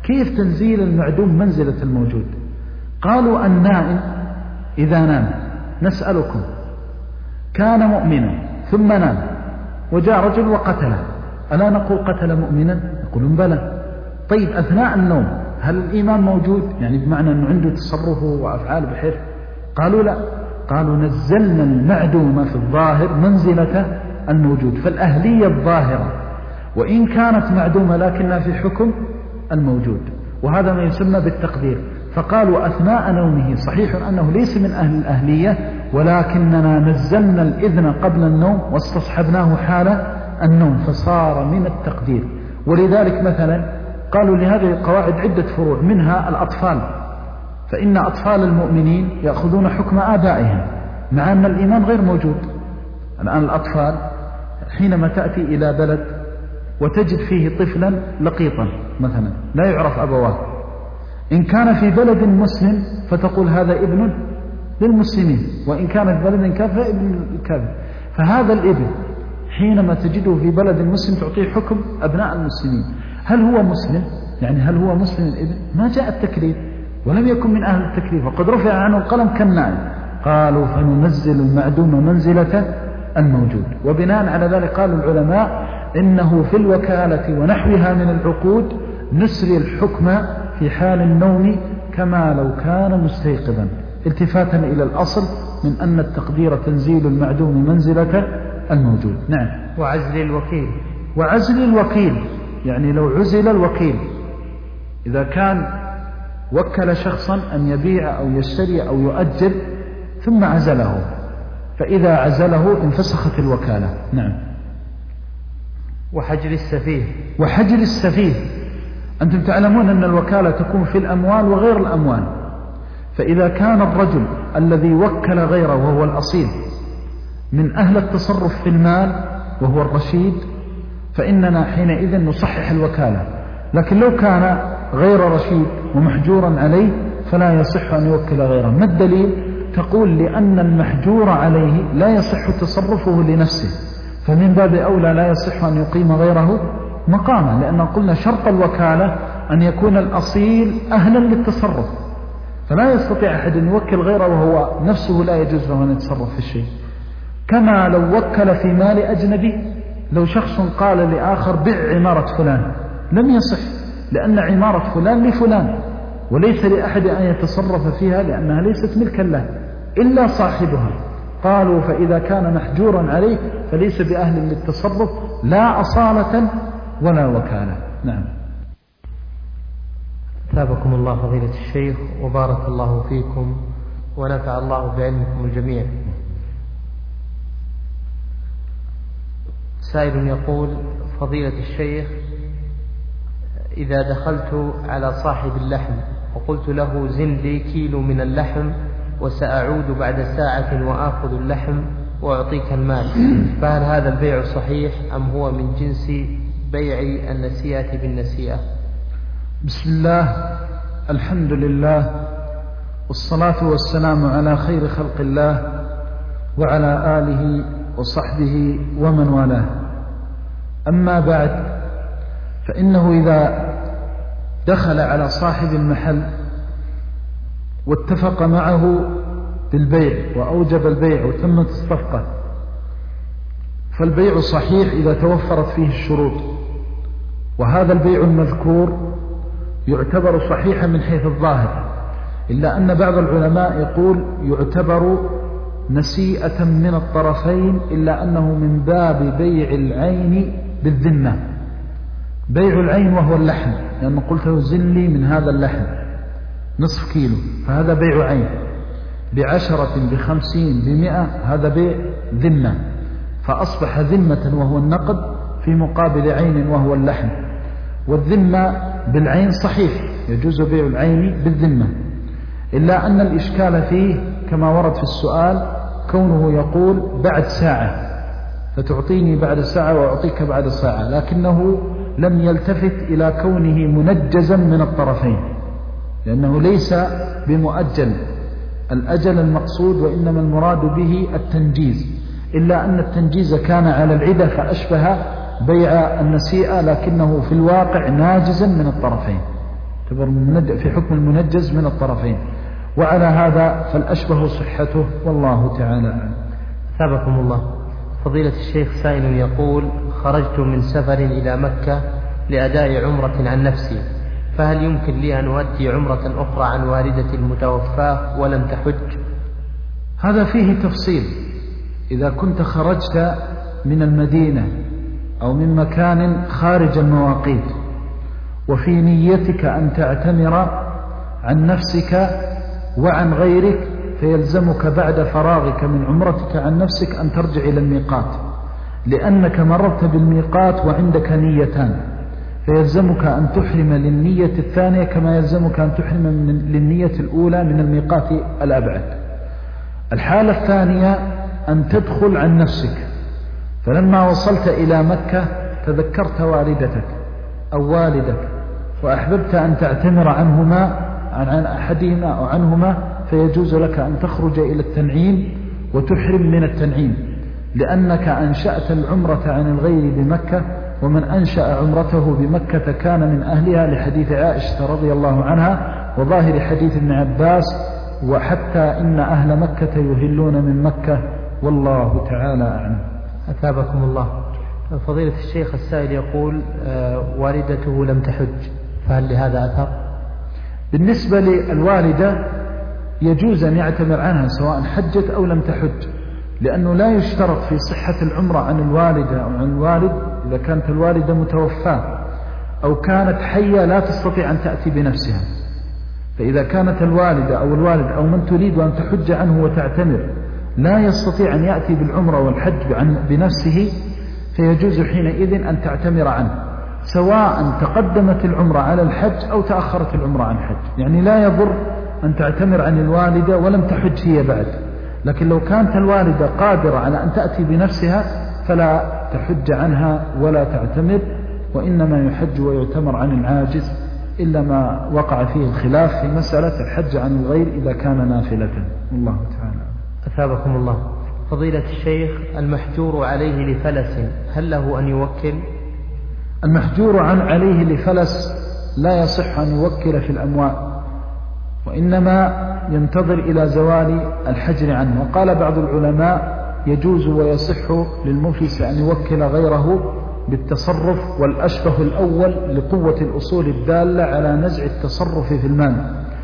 [SPEAKER 2] كيف تنزيل المعدوم منزلة الموجود؟ قالوا النائم إذا نام، نسألكم، كان مؤمنا ثم نام وجاء رجل وقتله، ألا نقول قتل مؤمنا؟ يقولون بلى. طيب أثناء النوم هل الإيمان موجود؟ يعني بمعنى أنه عنده تصرفه وأفعاله بحيث؟ قالوا لا، قالوا نزلنا المعدوم في الظاهر منزلة الموجود، فالأهلية الظاهرة وإن كانت معدومة لكنها في حكم الموجود، وهذا ما يسمى بالتقدير. فقالوا أثناء نومه صحيح أنه ليس من أهل الأهلية، ولكننا نزلنا الإذن قبل النوم واستصحبناه حال النوم فصار من التقدير. ولذلك مثلا قالوا لهذه القواعد عدة فروع، منها الأطفال، فإن أطفال المؤمنين يأخذون حكم آبائهم مع أن الإيمان غير موجود. الآن الأطفال حينما تأتي إلى بلد وتجد فيه طفلا لقيطا مثلا لا يعرف أبواه، إن كان في بلد مسلم فتقول هذا ابن للمسلمين، وإن كان في بلد كافر ابن الكافر. فهذا الابن حينما تجده في بلد مسلم تعطيه حكم أبناء المسلمين. هل هو مسلم؟ يعني هل هو مسلم الابن؟ ما جاء التكليف ولم يكن من أهل التكليف وقد رفع عنه القلم كالنائم. قالوا فننزل المعدوم منزلة الموجود. وبناء على ذلك قال العلماء إنه في الوكالة ونحوها من العقود نسري الحكم في حال النوم كما لو كان مستيقظا، التفاتا إلى الأصل من أن التقدير تنزيل المعدوم منزلة الموجود. نعم.
[SPEAKER 1] وعزل الوكيل.
[SPEAKER 2] وعزل الوكيل يعني لو عزل الوكيل، إذا كان وكل شخصا أن يبيع أو يشتري أو يؤجل ثم عزله، فإذا عزله انفسخت الوكالة. نعم.
[SPEAKER 1] وحجر السفيه.
[SPEAKER 2] وحجر السفيه، أنتم تعلمون أن الوكالة تكون في الأموال وغير الأموال، فإذا كان الرجل الذي وكل غيره وهو الأصيل من أهل التصرف في المال وهو الرشيد فإننا حينئذ نصحح الوكالة. لكن لو كان غير رشيد ومحجورا عليه فلا يصح أن يوكل غيره. ما الدليل؟ تقول لأن المحجور عليه لا يصح تصرفه لنفسه، فمن باب أولى لا يصح أن يقيم غيره مقامه، لأن قلنا شرط الوكالة أن يكون الأصيل أهلا للتصرف، فلا يستطيع أحد أن يوكل غيره وهو نفسه لا يجوز له أن يتصرف في الشيء. كما لو وكل في مال أجنبي، لو شخص قال لآخر بع عمارة فلان لم يصح، لأن عمارة فلان لفلان وليس لأحد أن يتصرف فيها لأنها ليست ملكا له إلا صاحبها. قالوا فإذا كان محجورا عليه فليس بأهل للتصرف لا أصالة ولا وكالة. نعم.
[SPEAKER 1] ثابكم الله فضيلة الشيخ وبارك الله فيكم ونفع الله بعلمكم الجميع. سائل يقول: فضيلة الشيخ، إذا دخلت على صاحب اللحم وقلت له زن لي كيلو من اللحم وسأعود بعد ساعة وآخذ اللحم وأعطيك المال، فهل هذا البيع صحيح أم هو من جنس بيع النسيئة بالنسيئة؟
[SPEAKER 2] بسم الله، الحمد لله، والصلاة والسلام على خير خلق الله وعلى آله وصحبه ومن والاه. أما بعد، فإنه إذا دخل على صاحب المحل واتفق معه بالبيع وأوجب البيع وتمت الصفقة فالبيع صحيح إذا توفرت فيه الشروط، وهذا البيع المذكور يعتبر صحيحا من حيث الظاهر، إلا أن بعض العلماء يقول يعتبر نسيئة من الطرفين، إلا أنه من باب بيع العين بالذمة. بيع العين وهو اللحم، لأنه قلت له زن لي من هذا اللحم نصف كيلو، فهذا بيع عين. ب10 ب50 ب100 هذا بيع ذمة، فأصبح ذمة وهو النقد في مقابل عين وهو اللحم. والذمة بالعين صحيح، يجوز بيع العين بالذمة، إلا أن الإشكال فيه كما ورد في السؤال كونه يقول بعد ساعة، فتعطيني بعد ساعة وأعطيك بعد ساعة، لكنه لم يلتفت إلى كونه منجزا من الطرفين، لأنه ليس بمؤجل الأجل المقصود، وإنما المراد به التنجيز، إلا أن التنجيز كان على العدة فأشبه بيع النسيئة، لكنه في الواقع ناجزا من الطرفين. يعتبر في حكم المنجز من الطرفين، وعلى هذا فالأشبه صحته والله تعالى أعلم.
[SPEAKER 1] أثابكم الله. فضيلة الشيخ سائل يقول: خرجت من سفر إلى مكة لأداء عمرة عن نفسي، فهل يمكن لي أن أؤدي عمرة أخرى عن والدتي المتوفاة ولم تحج؟
[SPEAKER 2] هذا فيه تفصيل. إذا كنت خرجت من المدينة أو من مكان خارج المواقيت وفي نيتك أن تعتمر عن نفسك وعن غيرك، فيلزمك بعد فراغك من عمرتك عن نفسك أن ترجع إلى الميقات، لأنك مررت بالميقات وعندك نيتان، فيلزمك أن تحرم للنية الثانية كما يلزمك أن تحرم للنية الأولى من الميقات الأبعد. الحالة الثانية أن تدخل عن نفسك، فلما وصلت إلى مكة تذكرت والدتك أو والدك وأحببت أن تعتمر عنهما، عن أحدهما أو عنهما، فيجوز لك أن تخرج إلى التنعيم وتحرم من التنعيم، لأنك أنشأت العمرة عن الغير بمكة، ومن أنشأ عمرته بمكة كان من أهلها، لحديث عائشة رضي الله عنها وظاهر حديث ابن عباس: وحتى إن أهل مكة يهلون من مكة، والله تعالى أعلم.
[SPEAKER 1] أثابكم الله. فضيلة الشيخ السائل يقول: والدته لم تحج، فهل لهذا أثر؟
[SPEAKER 2] بالنسبة للوالدة يجوز أن يعتمر عنها سواء حجت أو لم تحج، لأنه لا يشترط في صحة العمرة عن الوالدة أو عن الوالد إذا كانت الوالدة متوفاة أو كانت حية لا تستطيع أن تأتي بنفسها. فإذا كانت الوالدة أو الوالد أو من تريد أن تحج عنه وتعتمر لا يستطيع أن يأتي بالعمرة والحج بنفسه، فيجوز حينئذ أن تعتمر عنه، سواء تقدمت العمرة على الحج أو تأخرت العمرة عن الحج. يعني لا يضر أن تعتمر عن الوالدة ولم تحج هي بعد، لكن لو كانت الوالدة قادرة على أن تأتي بنفسها فلا تحج عنها ولا تعتمر، وإنما يحج ويعتمر عن العاجز، إلا ما وقع فيه الخلاف في مسألة الحج عن الغير إذا كان نافلة. الله تعالى.
[SPEAKER 1] أثابكم الله. فضيلة الشيخ: المحجور عليه لفلس هل له أن يوكل؟
[SPEAKER 2] المحجور عليه لفلس لا يصح أن يوكل في الأموال، وإنما ينتظر إلى زوال الحجر عنه. وقال بعض العلماء: يجوز ويصح للمفلس أن يوكل غيره بالتصرف، والأشبه الأول لقوة الأصول الدالة على نزع التصرف في المال،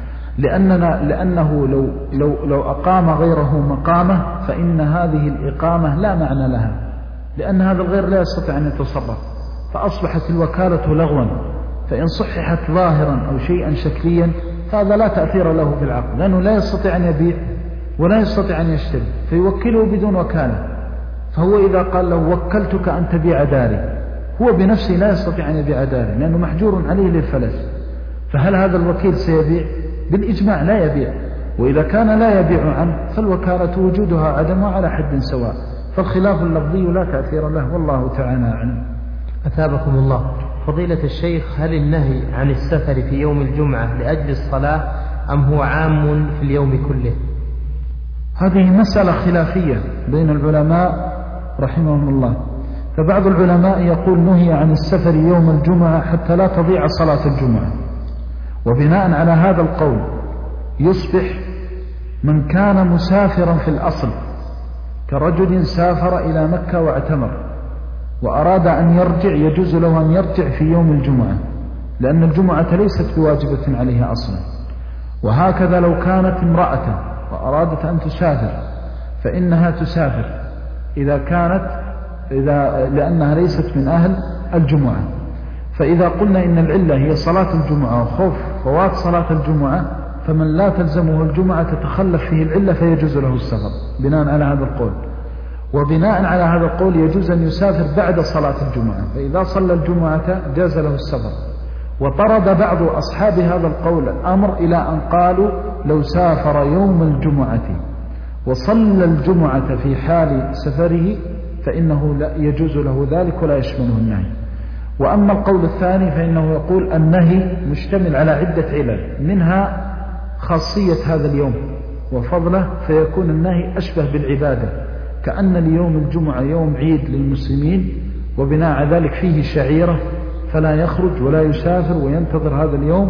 [SPEAKER 2] لأنه لو أقام غيره مقامه فإن هذه الإقامة لا معنى لها، لأن هذا الغير لا يستطيع أن يتصرف، فأصبحت الوكالة لغوا. فإن صححت ظاهرا أو شيئا شكليا هذا لا تأثير له في العقد، لأنه لا يستطيع أن يبيع ولا يستطيع أن يشتري، فيوكله بدون وكالة. فهو إذا قال: لو وكلتك أن تبيع داري، هو بنفسه لا يستطيع أن يبيع داري لأنه محجور عليه للفلس، فهل هذا الوكيل سيبيع؟ بالإجماع لا يبيع. وإذا كان لا يبيع عنه فالوكالة وجودها عدمها على حد سواء، فالخلاف اللفظي لا تأثير له، والله تعالى أعلم.
[SPEAKER 1] أثابكم الله. فضيلة الشيخ: هل النهي عن السفر في يوم الجمعة لأجل الصلاة أم هو عام في اليوم كله؟
[SPEAKER 2] هذه مسألة خلافية بين العلماء رحمهم الله. فبعض العلماء يقول: نهي عن السفر يوم الجمعة حتى لا تضيع صلاة الجمعة، وبناء على هذا القول يصبح من كان مسافرا في الأصل كرجل سافر إلى مكة واعتمر وأراد أن يرجع، يجوز له أن يرجع في يوم الجمعة، لأن الجمعة ليست بواجبة عليها أصلا. وهكذا لو كانت امرأة وأرادت أن تسافر فإنها تسافر لأنها ليست من أهل الجمعة. فإذا قلنا إن العلة هي صلاة الجمعة وخوف فوات صلاة الجمعة، فمن لا تلزمه الجمعة تتخلف فيه العلة فيجوز له السفر بناء على هذا القول. وبناء على هذا القول يجوز أن يسافر بعد صلاة الجمعة، فإذا صلى الجمعة جاز له السفر. وطرد بعض أصحاب هذا القول الأمر إلى أن قالوا: لو سافر يوم الجمعة وصلى الجمعة في حال سفره فإنه لا يجوز له ذلك ولا يشمله النهي. وأما القول الثاني فإنه يقول: النهي مشتمل على عدة علل، منها خاصية هذا اليوم وفضله، فيكون النهي أشبه بالعبادة، كأن اليوم الجمعة يوم عيد للمسلمين، وبناء على ذلك فيه شعيرة، فلا يخرج ولا يسافر وينتظر هذا اليوم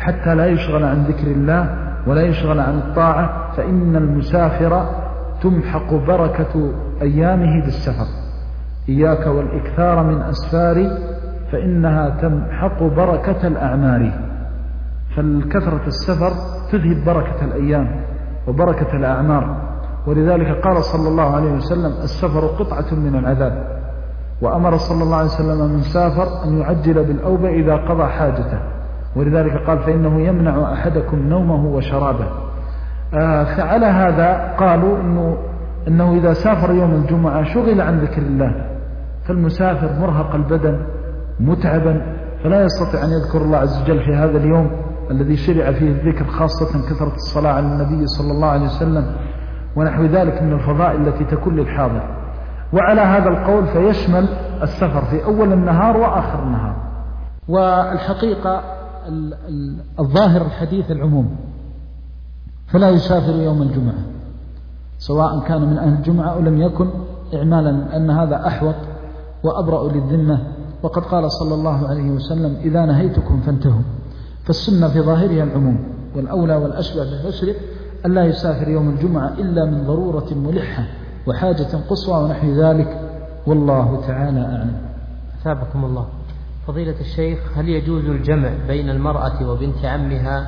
[SPEAKER 2] حتى لا يشغل عن ذكر الله ولا يشغل عن الطاعة، فإن المسافر تمحق بركة أيامه بالسفر. إياك والإكثار من أسفار فإنها تمحق بركة الأعمار. فالكثرة السفر تذهب بركة الأيام وبركة الأعمار. ولذلك قال صلى الله عليه وسلم: السفر قطعة من العذاب. وأمر صلى الله عليه وسلم من سافر أن يعجل بالأوبة إذا قضى حاجته، ولذلك قال: فإنه يمنع أحدكم نومه وشرابه. فعلى هذا قالوا إنه إذا سافر يوم الجمعة شغل عن ذكر الله، فالمسافر مرهق البدن متعبا، فلا يستطيع أن يذكر الله عز وجل في هذا اليوم الذي شرع فيه الذكر، خاصة كثرة الصلاة على النبي صلى الله عليه وسلم ونحو ذلك من الفضائل التي تكون للحاضر. وعلى هذا القول فيشمل السفر في أول النهار وآخر النهار. والحقيقة الظاهر الحديث العموم، فلا يسافر يوم الجمعة سواء كان من أهل الجمعة أو لم يكن، إعمالا أن هذا أحوط وأبرأ للذمة. وقد قال صلى الله عليه وسلم: إذا نهيتكم فانتهوا. فالسنة في ظاهرها العموم، والأولى والأشبع بالمشرع أن لا يسافر يوم الجمعة إلا من ضرورة ملحة وحاجة قصوى ونحو ذلك، والله تعالى أعلم.
[SPEAKER 1] أثابكم الله. فضيلة الشيخ، هل يجوز الجمع بين المرأة وبنت عمها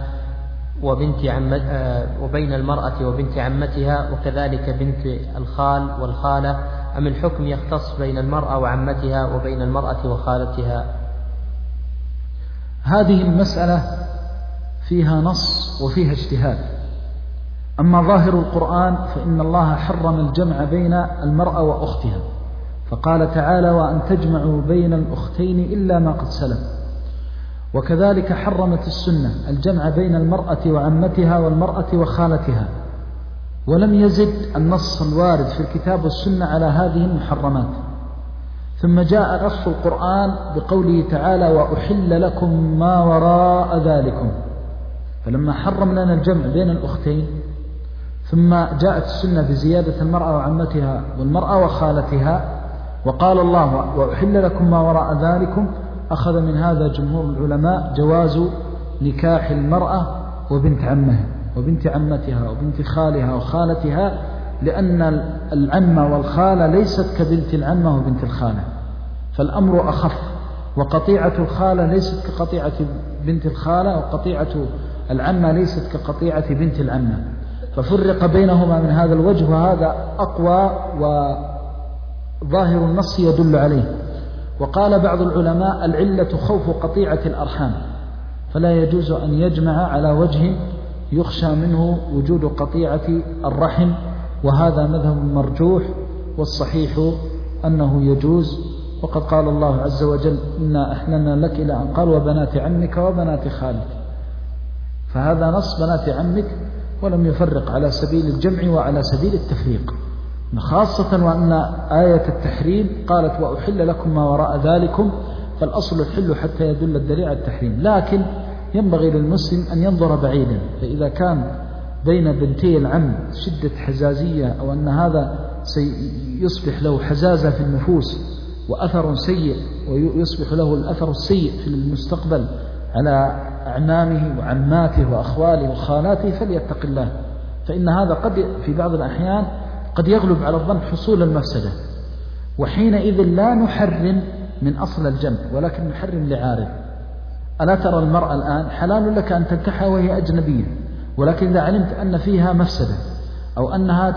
[SPEAKER 1] وبين المرأة وبنت عمتها وكذلك بنت الخال والخالة، أم الحكم يختص بين المرأة وعمتها وبين المرأة وخالتها؟
[SPEAKER 2] هذه المسألة فيها نص وفيها اجتهاد. أما ظاهر القرآن فإن الله حرم الجمع بين المرأة وأختها، فقال تعالى: وأن تجمعوا بين الأختين إلا ما قد سلف. وكذلك حرمت السنة الجمع بين المرأة وعمتها والمرأة وخالتها، ولم يزد النص الوارد في الكتاب والسنة على هذه المحرمات. ثم جاء نص القرآن بقوله تعالى: وأحل لكم ما وراء ذلكم. فلما حرم لنا الجمع بين الأختين، ثم جاءت السنة بزيادة المرأة وعمتها والمرأة وخالتها، وقال الله: وأحل لكم ما وراء ذلكم، أخذ من هذا جمهور العلماء جواز نكاح المرأة وبنت عمها وبنت عمتها وبنت خالها وخالتها، لأن العمة والخالة ليست كبنت العمة وبنت الخالة، فالأمر أخف. وقطيعة الخالة ليست كقطيعة بنت الخالة، وقطيعة العمة ليست كقطيعة بنت العمة، ففرق بينهما من هذا الوجه، وهذا أقوى وظاهر النص يدل عليه. وقال بعض العلماء: العلة خوف قطيعة الأرحام، فلا يجوز أن يجمع على وجه يخشى منه وجود قطيعة الرحم، وهذا مذهب مرجوح، والصحيح أنه يجوز. وقد قال الله عز وجل: إنا أحللنا لك، إلى أن قال: وبنات عمك وبنات خالك. فهذا نص بنات عمك، ولم يفرق على سبيل الجمع وعلى سبيل التفريق، خاصة وأن آية التحريم قالت: وأحل لكم ما وراء ذلكم، فالأصل الحل حتى يدل الدليل على التحريم. لكن ينبغي للمسلم أن ينظر بعيدا، فإذا كان بين بنتي العم شدة حزازية، أو أن هذا سيصبح له حزازة في النفوس وأثر سيء، ويصبح له الأثر السيء في المستقبل على أعمامه وعماته وأخواله وخالاته، فليتق الله، فإن هذا قد في بعض الأحيان قد يغلب على الظن حصول المفسدة. وحينئذ لا نحرم من أصل الجمع، ولكن نحرم لعارض. ألا ترى المرأة الآن حلال لك أن تنكحها وهي أجنبية، ولكن إذا علمت أن فيها مفسدة، أو أنها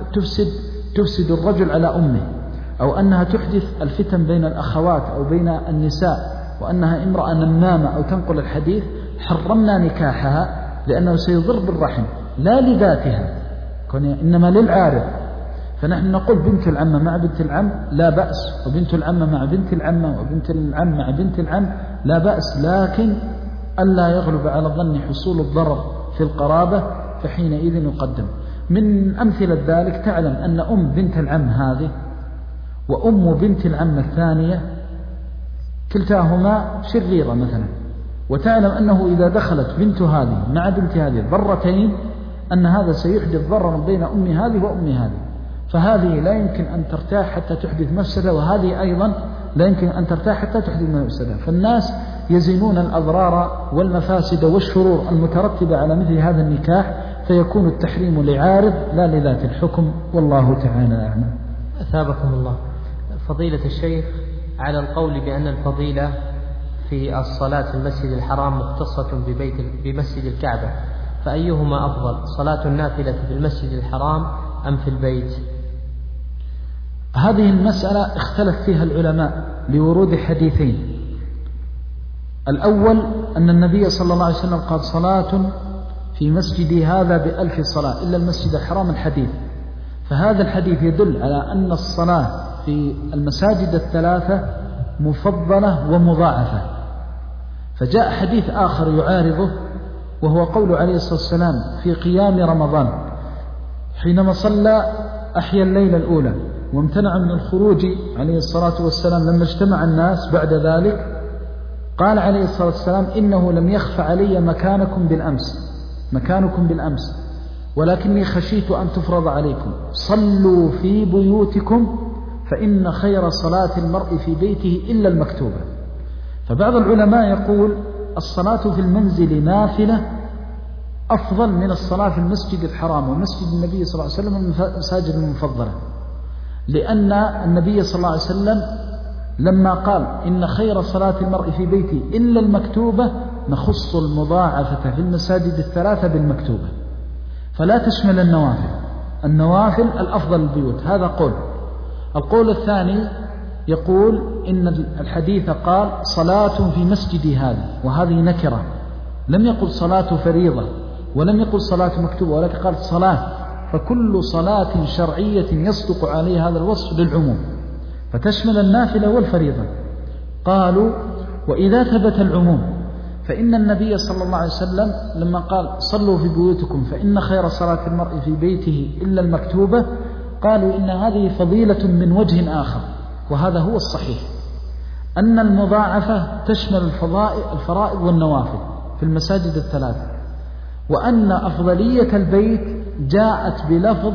[SPEAKER 2] تفسد الرجل على أمه، أو أنها تحدث الفتن بين الأخوات أو بين النساء، وأنها امرأة نمامة أو تنقل الحديث، حرمنا نكاحها، لأنه سيضر بالرحم لا لذاتها، إنما للعارض. فنحن نقول: بنت العمة مع بنت العم لا بأس، وبنت العمة مع بنت العمة، وبنت العم مع بنت العم لا بأس، لكن ألا يغلب على الظن حصول الضرر في القرابة، فحينئذ يقدم. من أمثلة ذلك تعلم أن أم بنت العم هذه وأم بنت العم الثانية كلتاهما شريرة مثلا، وتعلم أنه إذا دخلت بنت هذه مع بنت هذه ضرتين أن هذا سيحدث ضررا بين أم هذه وأم هذه، فهذه لا يمكن أن ترتاح حتى تحدث مفسدة، وهذه أيضا لا يمكن أن ترتاح حتى تحدث من المفسدة. فالناس يزنون الأضرار والمفاسد والشرور المترتبة على مثل هذا النكاح، فيكون التحريم لعارض لا لذات الحكم، والله تعالى أعلم.
[SPEAKER 1] أثابكم الله. فضيلة الشيخ، على القول بأن الفضيلة في الصلاة في المسجد الحرام مختصة بمسجد الكعبة، فأيهما أفضل، صلاة النافلة في المسجد الحرام أم في البيت؟
[SPEAKER 2] هذه المسألة اختلف فيها العلماء لورود حديثين. الأول أن النبي صلى الله عليه وسلم قال صلاة في مسجدي هذا ب1000 صلاة إلا المسجد الحرام الحديث، فهذا الحديث يدل على أن الصلاة في المساجد الثلاثة مفضلة ومضاعفة. فجاء حديث آخر يعارضه، وهو قول عليه الصلاة والسلام في قيام رمضان حينما صلى أحيا الليلة الأولى وامتنع من الخروج عليه الصلاة والسلام لما اجتمع الناس بعد ذلك، قال عليه الصلاة والسلام إنه لم يخف علي مكانكم بالأمس ولكني خشيت أن تفرض عليكم، صلوا في بيوتكم فإن خير صلاة المرء في بيته إلا المكتوبة. فبعض العلماء يقول الصلاة في المنزل نافلة أفضل من الصلاة في المسجد الحرام ومسجد النبي صلى الله عليه وسلم من المساجد المفضلة، لأن النبي صلى الله عليه وسلم لما قال إن خير صلاة المرء في بيته إلا المكتوبة نخص المضاعفة في المساجد الثلاثة بالمكتوبة، فلا تشمل النوافل الأفضل البيوت. هذا قول. القول الثاني يقول إن الحديث قال صلاة في مسجدي هذا، وهذه نكرة، لم يقل صلاة فريضة ولم يقل صلاة مكتوبة، ولكن قال صلاة، فكل صلاة شرعية يصدق عليها هذا الوصف للعموم، فتشمل النافلة والفريضة. قالوا وإذا ثبت العموم فإن النبي صلى الله عليه وسلم لما قال صلوا في بيوتكم فإن خير صلاة المرء في بيته إلا المكتوبة، قالوا إن هذه فضيلة من وجه آخر، وهذا هو الصحيح، أن المضاعفة تشمل الفرائض والنوافل في المساجد الثلاثة، وأن أفضلية البيت جاءت بلفظ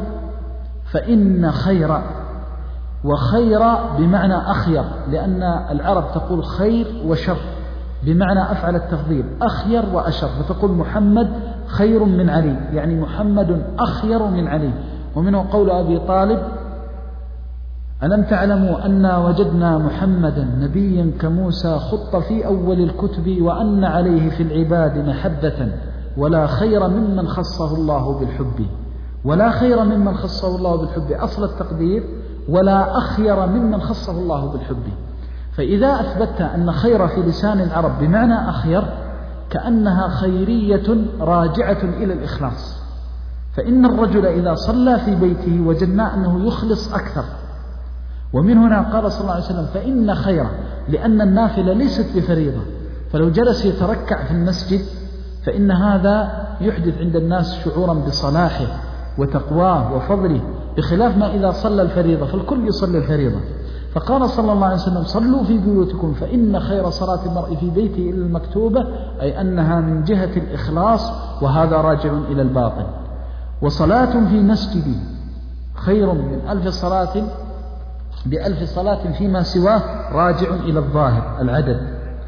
[SPEAKER 2] فإن خير، وخير بمعنى أخير، لأن العرب تقول خير وشر بمعنى أفعل التفضيل، أخير وأشر، فتقول محمد خير من علي، يعني محمد أخير من علي. ومنه قول أبي طالب ألم تعلموا أن وجدنا محمدا نبيا كموسى خط في أول الكتب وأن عليه في العباد محبة ولا خير ممن خصه الله بالحب، ولا خير ممن خصه الله بالحب أصل التقدير، ولا أخير ممن خصه الله بالحب. فإذا أثبت أن خير في لسان العرب بمعنى أخير كأنها خيرية راجعة إلى الإخلاص، فإن الرجل إذا صلى في بيته وجدنا أنه يخلص أكثر. ومن هنا قال صلى الله عليه وسلم فإن خير، لأن النافلة ليست بفريضة، فلو جلس يتركع في المسجد فإن هذا يحدث عند الناس شعورا بصلاحه وتقواه وفضله، بخلاف ما إذا صلى الفريضة فالكل يصلي الفريضة. فقال صلى الله عليه وسلم صلوا في بيوتكم فإن خير صلاة المرء في بيته إلا المكتوبة، أي أنها من جهة الإخلاص، وهذا راجع إلى الباطن. وصلاة في مسجدي خير من 1000 صلاة ب1000 صلاة فيما سواه راجع إلى الظاهر العدد،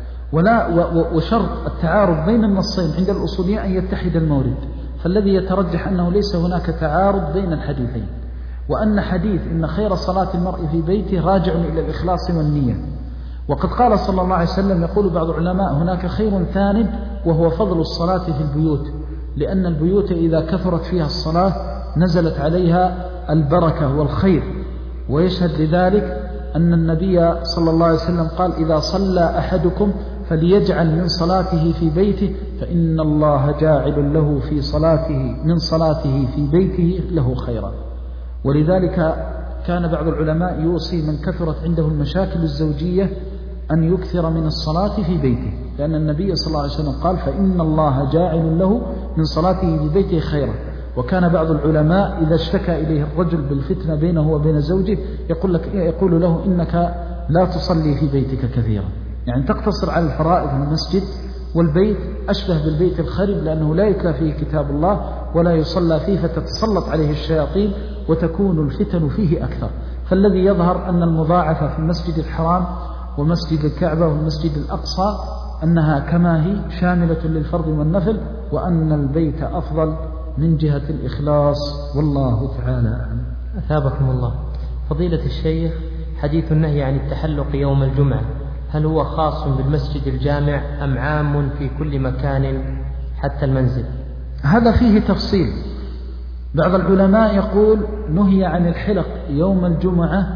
[SPEAKER 2] وشرط التعارض بين النصين عند الأصوليين أن يتحد المورد، فالذي يترجح أنه ليس هناك تعارض بين الحديثين، وأن حديث إن خير صلاة المرء في بيته راجع إلى الإخلاص والنية. وقد قال صلى الله عليه وسلم، يقول بعض العلماء هناك خير ثان وهو فضل الصلاة في البيوت، لأن البيوت إذا كثرت فيها الصلاة نزلت عليها البركة والخير. ويشهد لذلك أن النبي صلى الله عليه وسلم قال إذا صلى أحدكم فليجعل من صلاته في بيته فإن الله جاعل له في صلاته من صلاته في بيته له خيرا. ولذلك كان بعض العلماء يوصي من كثرت عنده المشاكل الزوجية أن يكثر من الصلاة في بيته، لأن النبي صلى الله عليه وسلم قال فإن الله جاعل له من صلاته في بيته خيرا. وكان بعض العلماء إذا اشتكى إليه الرجل بالفتنة بينه وبين زوجه يقول له إنك لا تصلي في بيتك كثيرا، يعني تقتصر على الفرائض في المسجد، والبيت أشبه بالبيت الخرب لأنه لا يتلى فيه كتاب الله ولا يصلى فيه، فتتسلط عليه الشياطين وتكون الفتن فيه أكثر. فالذي يظهر أن المضاعفة في المسجد الحرام ومسجد الكعبة والمسجد الأقصى أنها كما هي شاملة للفرض والنفل، وأن البيت أفضل من جهة الإخلاص، والله تعالى أعلم.
[SPEAKER 1] أثابكم الله. فضيلة الشيخ، حديث النهي عن التحلق يوم الجمعة هل هو خاص بالمسجد الجامع أم عام في كل مكان حتى المنزل؟
[SPEAKER 2] هذا فيه تفصيل. بعض العلماء يقول نهي عن الحلق يوم الجمعة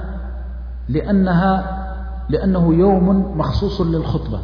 [SPEAKER 2] لأنه يوم مخصوص للخطبة،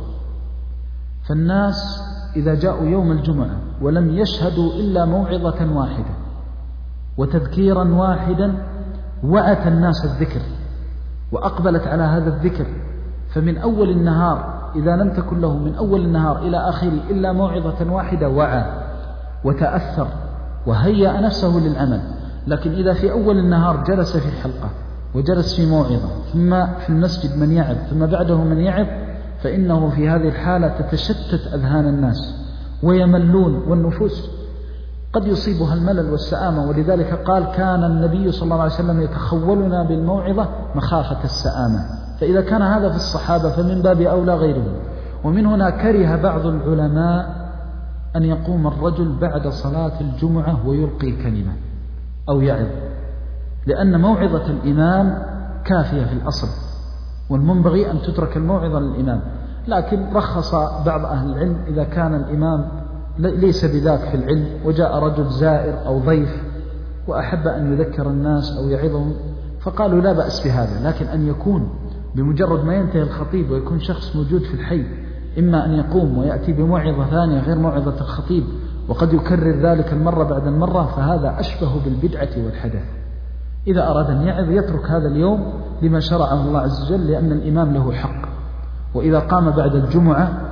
[SPEAKER 2] فالناس إذا جاءوا يوم الجمعة ولم يشهدوا إلا موعظة واحدة وتذكيرا واحدا وأتى الناس الذكر وأقبلت على هذا الذكر، فمن أول النهار إذا لم تكن له من أول النهار إلى آخره إلا موعظة واحدة وعى وتأثر وهيأ نفسه للعمل. لكن إذا في أول النهار جلس في حلقة وجلس في موعظة ثم في المسجد من يعظ ثم بعده من يعظ، فإنه في هذه الحالة تتشتت أذهان الناس ويملون، والنفوس قد يصيبها الملل والسآمة. ولذلك قال كان النبي صلى الله عليه وسلم يتخولنا بالموعظة مخافة السآمة. فإذا كان هذا في الصحابة فمن باب أولى غيرهم. ومن هنا كره بعض العلماء أن يقوم الرجل بعد صلاة الجمعة ويلقي كلمة أو يعظ، لأن موعظة الإمام كافية في الأصل، والمنبغي أن تترك الموعظة للإمام. لكن رخص بعض أهل العلم إذا كان الإمام ليس بذاك في العلم وجاء رجل زائر أو ضيف وأحب أن يذكر الناس أو يعظهم، فقالوا لا بأس بهذا. لكن أن يكون بمجرد ما ينتهي الخطيب ويكون شخص موجود في الحي إما أن يقوم ويأتي بموعظة ثانية غير موعظة الخطيب وقد يكرر ذلك المرة بعد المرة، فهذا أشبه بالبدعة والحدث. إذا أراد أن يعظ يترك هذا اليوم لما شرعه الله عز وجل، لأن الإمام له حق. وإذا قام بعد الجمعة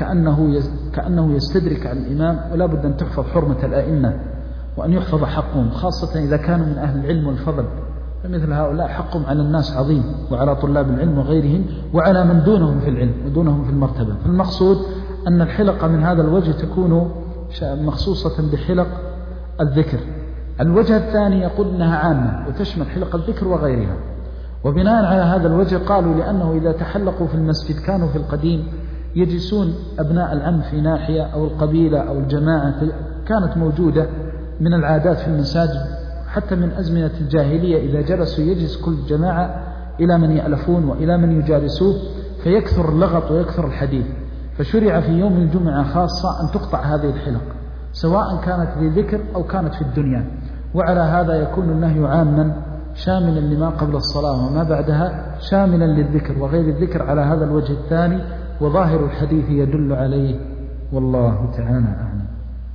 [SPEAKER 2] فكأنه يستدرك على الإمام، ولا بد أن تحفظ حرمة الأئمة وأن يحفظ حقهم، خاصة إذا كانوا من أهل العلم والفضل، فمثل هؤلاء حقهم على الناس عظيم، وعلى طلاب العلم وغيرهم، وعلى من دونهم في العلم ودونهم في المرتبة. فالمقصود أن الحلقة من هذا الوجه تكون مخصوصة بحلق الذكر. الوجه الثاني يقول إنها عامة وتشمل حلق الذكر وغيرها. وبناء على هذا الوجه قالوا لأنه إذا تحلقوا في المسجد كانوا في القديم يجلسون أبناء العم في ناحية أو القبيلة أو الجماعة كانت موجودة من العادات في المساجد حتى من أزمنة الجاهلية، إذا جلسوا يجلس كل جماعة إلى من يألفون وإلى من يجالسوه، فيكثر اللغط ويكثر الحديث. فشرع في يوم الجمعة خاصة أن تقطع هذه الحلق سواء كانت لذكر أو كانت في الدنيا. وعلى هذا يكون النهي عاما شاملا لما قبل الصلاة وما بعدها، شاملا للذكر وغير الذكر على هذا الوجه الثاني، وظاهر الحديث يدل عليه، والله تعالى أعلم.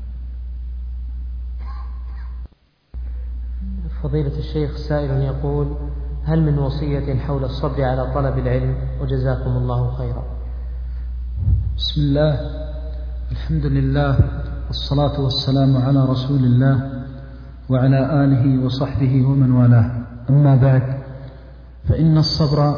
[SPEAKER 1] فضيلة الشيخ، سائل يقول: هل من وصية حول الصبر على طلب العلم؟ وجزاكم الله خيرا.
[SPEAKER 2] بسم الله، الحمد لله، والصلاة والسلام على رسول الله وعلى آله وصحبه ومن والاه. أما بعد، فإن الصبر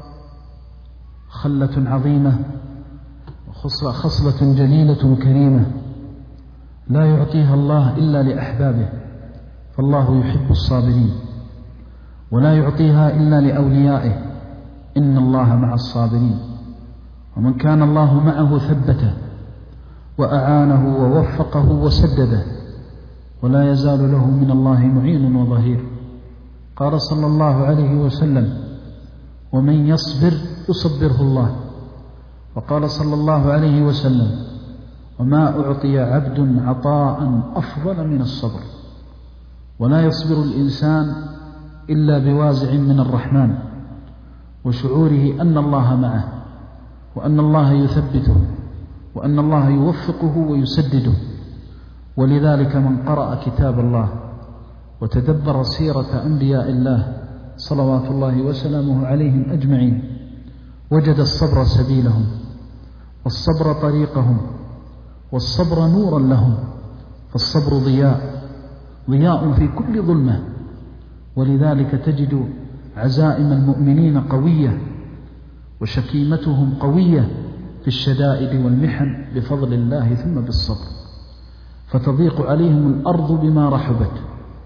[SPEAKER 2] خلة عظيمة وخصلة جليلة كريمة لا يعطيها الله إلا لأحبابه، فالله يحب الصابرين، ولا يعطيها إلا لأوليائه، إن الله مع الصابرين. ومن كان الله معه ثبته وأعانه ووفقه وسدده، ولا يزال له من الله معين وظهير. قال صلى الله عليه وسلم: ومن يصبر يصبره الله. وقال صلى الله عليه وسلم: وما أعطي عبد عطاء أفضل من الصبر. ولا يصبر الإنسان إلا بوازع من الرحمن وشعوره أن الله معه، وأن الله يثبته، وأن الله يوفقه ويسدده. ولذلك من قرأ كتاب الله وتدبر سيرة أنبياء الله صلوات الله وسلامه عليهم أجمعين وجد الصبر سبيلهم، والصبر طريقهم، والصبر نورا لهم. فالصبر ضياء في كل ظلمة. ولذلك تجد عزائم المؤمنين قوية وشكيمتهم قوية في الشدائد والمحن بفضل الله ثم بالصبر. فتضيق عليهم الأرض بما رحبت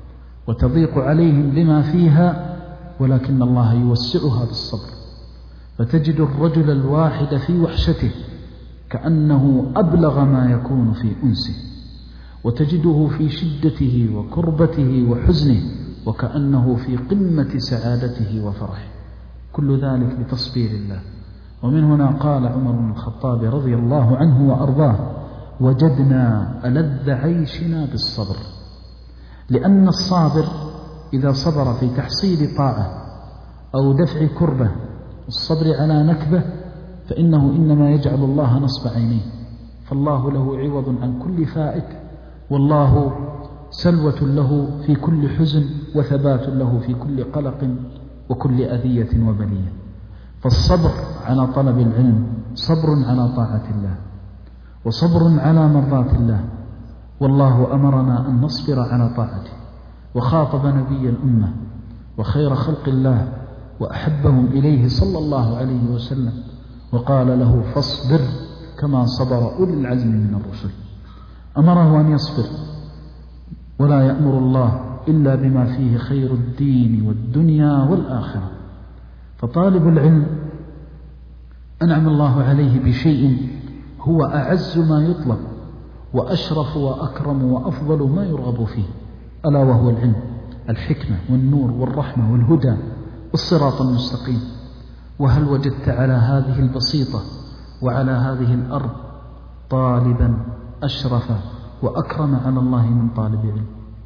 [SPEAKER 2] وتضيق عليهم بما فيها، ولكن الله يوسعها بالصبر. فتجد الرجل الواحد في وحشته كأنه أبلغ ما يكون في أنسه، وتجده في شدته وكربته وحزنه وكأنه في قمة سعادته وفرحه، كل ذلك بتصبير الله. ومن هنا قال عمر بن الخطاب رضي الله عنه وأرضاه: وجدنا ألذ عيشنا بالصبر، لأن الصابر إذا صبر في تحصيل طاعة أو دفع كربة، الصبر على نكبة، فإنه إنما يجعل الله نصب عينيه، فالله له عوض عن كل فائت، والله سلوة له في كل حزن، وثبات له في كل قلق وكل أذية وبلية. فالصبر على طلب العلم صبر على طاعة الله، وصبر على مرضاة الله، والله أمرنا أن نصبر على طاعته، وخاطب نبي الأمة وخير خلق الله وأحبهم إليه صلى الله عليه وسلم وقال له: فاصبر كما صبر أولي العزم من الرسل. أمره أن يصبر، ولا يأمر الله إلا بما فيه خير الدين والدنيا والآخرة. فطالب العلم أنعم الله عليه بشيء هو أعز ما يطلب وأشرف وأكرم وأفضل ما يرغب فيه، ألا وهو العلم، الحكمة والنور والرحمة والهدى والصراط المستقيم. وهل وجدت على هذه البسيطة وعلى هذه الأرض طالبا أشرف وأكرم على الله من طالب علم؟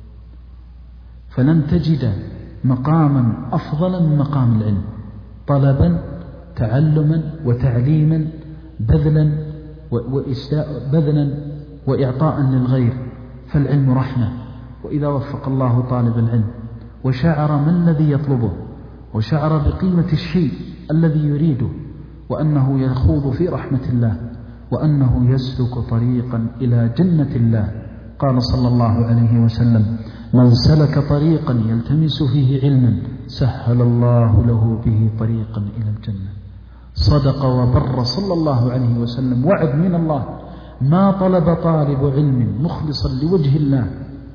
[SPEAKER 2] فلن تجد مقاما أفضل من مقام العلم، طلبا تعلما وتعليما بذلا وإعطاء للغير. فالعلم رحمة، وإذا وفق الله طالب العلم وشعر ما الذي يطلبه، وشعر بقيمة الشيء الذي يريده، وأنه يخوض في رحمة الله، وأنه يسلك طريقا إلى جنة الله. قال صلى الله عليه وسلم: من سلك طريقا يلتمس فيه علما سهل الله له به طريقا إلى الجنة. صدق وبر صلى الله عليه وسلم، وعد من الله: ما طلب طالب علم مخلصا لوجه الله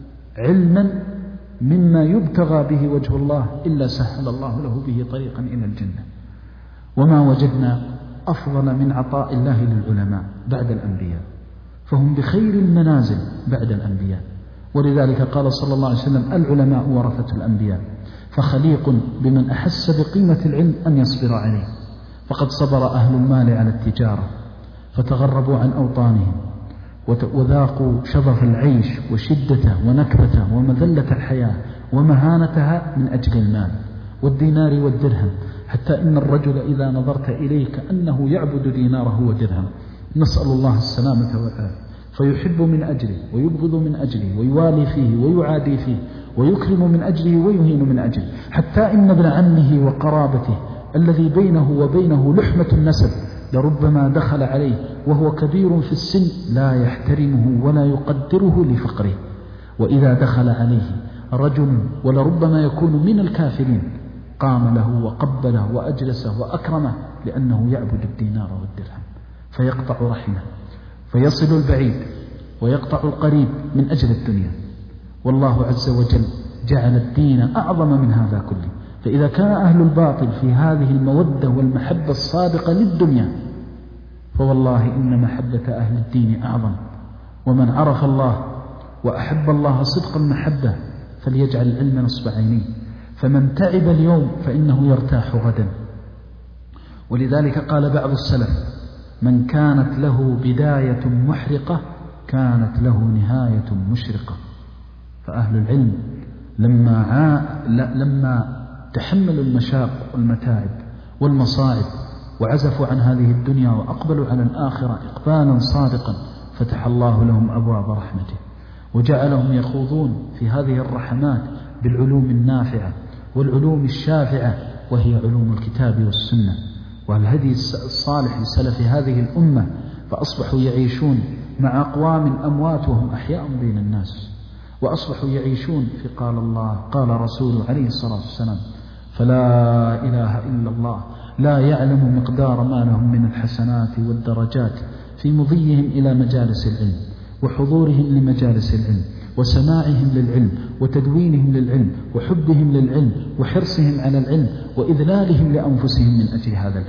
[SPEAKER 2] علما مما يبتغى به وجه الله إلا سهل الله له به طريقا إلى الجنة. وما وجدنا أفضل من عطاء الله للعلماء بعد الأنبياء، فهم بخير المنازل بعد الأنبياء. ولذلك قال صلى الله عليه وسلم: العلماء ورثة الأنبياء. فخليق بمن أحس بقيمة العلم أن يصبر عليه، فقد صبر أهل المال على التجارة فتغربوا عن أوطانهم وذاقوا شظف العيش وشدته ونكبته ومذلة الحياة ومهانتها من أجل المال والدينار والدرهم، حتى إن الرجل إذا نظرت إليه كأنه يعبد ديناره ودرهم، نسأل الله السلامة والعافية. فيحب من أجله ويبغض من أجله ويوالي فيه ويعادي فيه ويكرم من أجله ويهين من أجله، حتى إن ابن عمه وقرابته الذي بينه وبينه لحمة النسب لربما دخل عليه وهو كبير في السن لا يحترمه ولا يقدره لفقره، وإذا دخل عليه رجل ولربما يكون من الكافرين قام له وقبله وأجلسه وأكرمه، لأنه يعبد الدينار والدرهم، فيقطع رحمه، فيصل البعيد ويقطع القريب من أجل الدنيا. والله عز وجل جعل الدين أعظم من هذا كله. فإذا كان أهل الباطل في هذه المودة والمحبة الصادقة للدنيا، فوالله إن محبة أهل الدين أعظم. ومن عرف الله وأحب الله صدق المحبة فليجعل العلم نصب عينيه، فمن تعب اليوم فإنه يرتاح غدا. ولذلك قال بعض السلف: من كانت له بداية محرقة كانت له نهاية مشرقة. فأهل العلم لما تحملوا المشاق والمتاعب والمصائب وعزفوا عن هذه الدنيا وأقبلوا على الآخرة إقبالا صادقا، فتح الله لهم أبواب رحمته وجعلهم يخوضون في هذه الرحمات بالعلوم النافعة والعلوم الشافعة، وهي علوم الكتاب والسنة والهدي الصالح لسلف هذه الأمة. فأصبحوا يعيشون مع أقوام أموات وهم أحياء بين الناس، وأصبحوا يعيشون في قال الله قال رسوله عليه الصلاة والسلام. فلا إله إلا الله لا يعلم مقدار ما لهم من الحسنات والدرجات في مضيهم إلى مجالس العلم وحضورهم لمجالس العلم وسماعهم للعلم وتدوينهم للعلم وحبهم للعلم وحرصهم على العلم وإذلالهم لأنفسهم من أجل هذا العلم.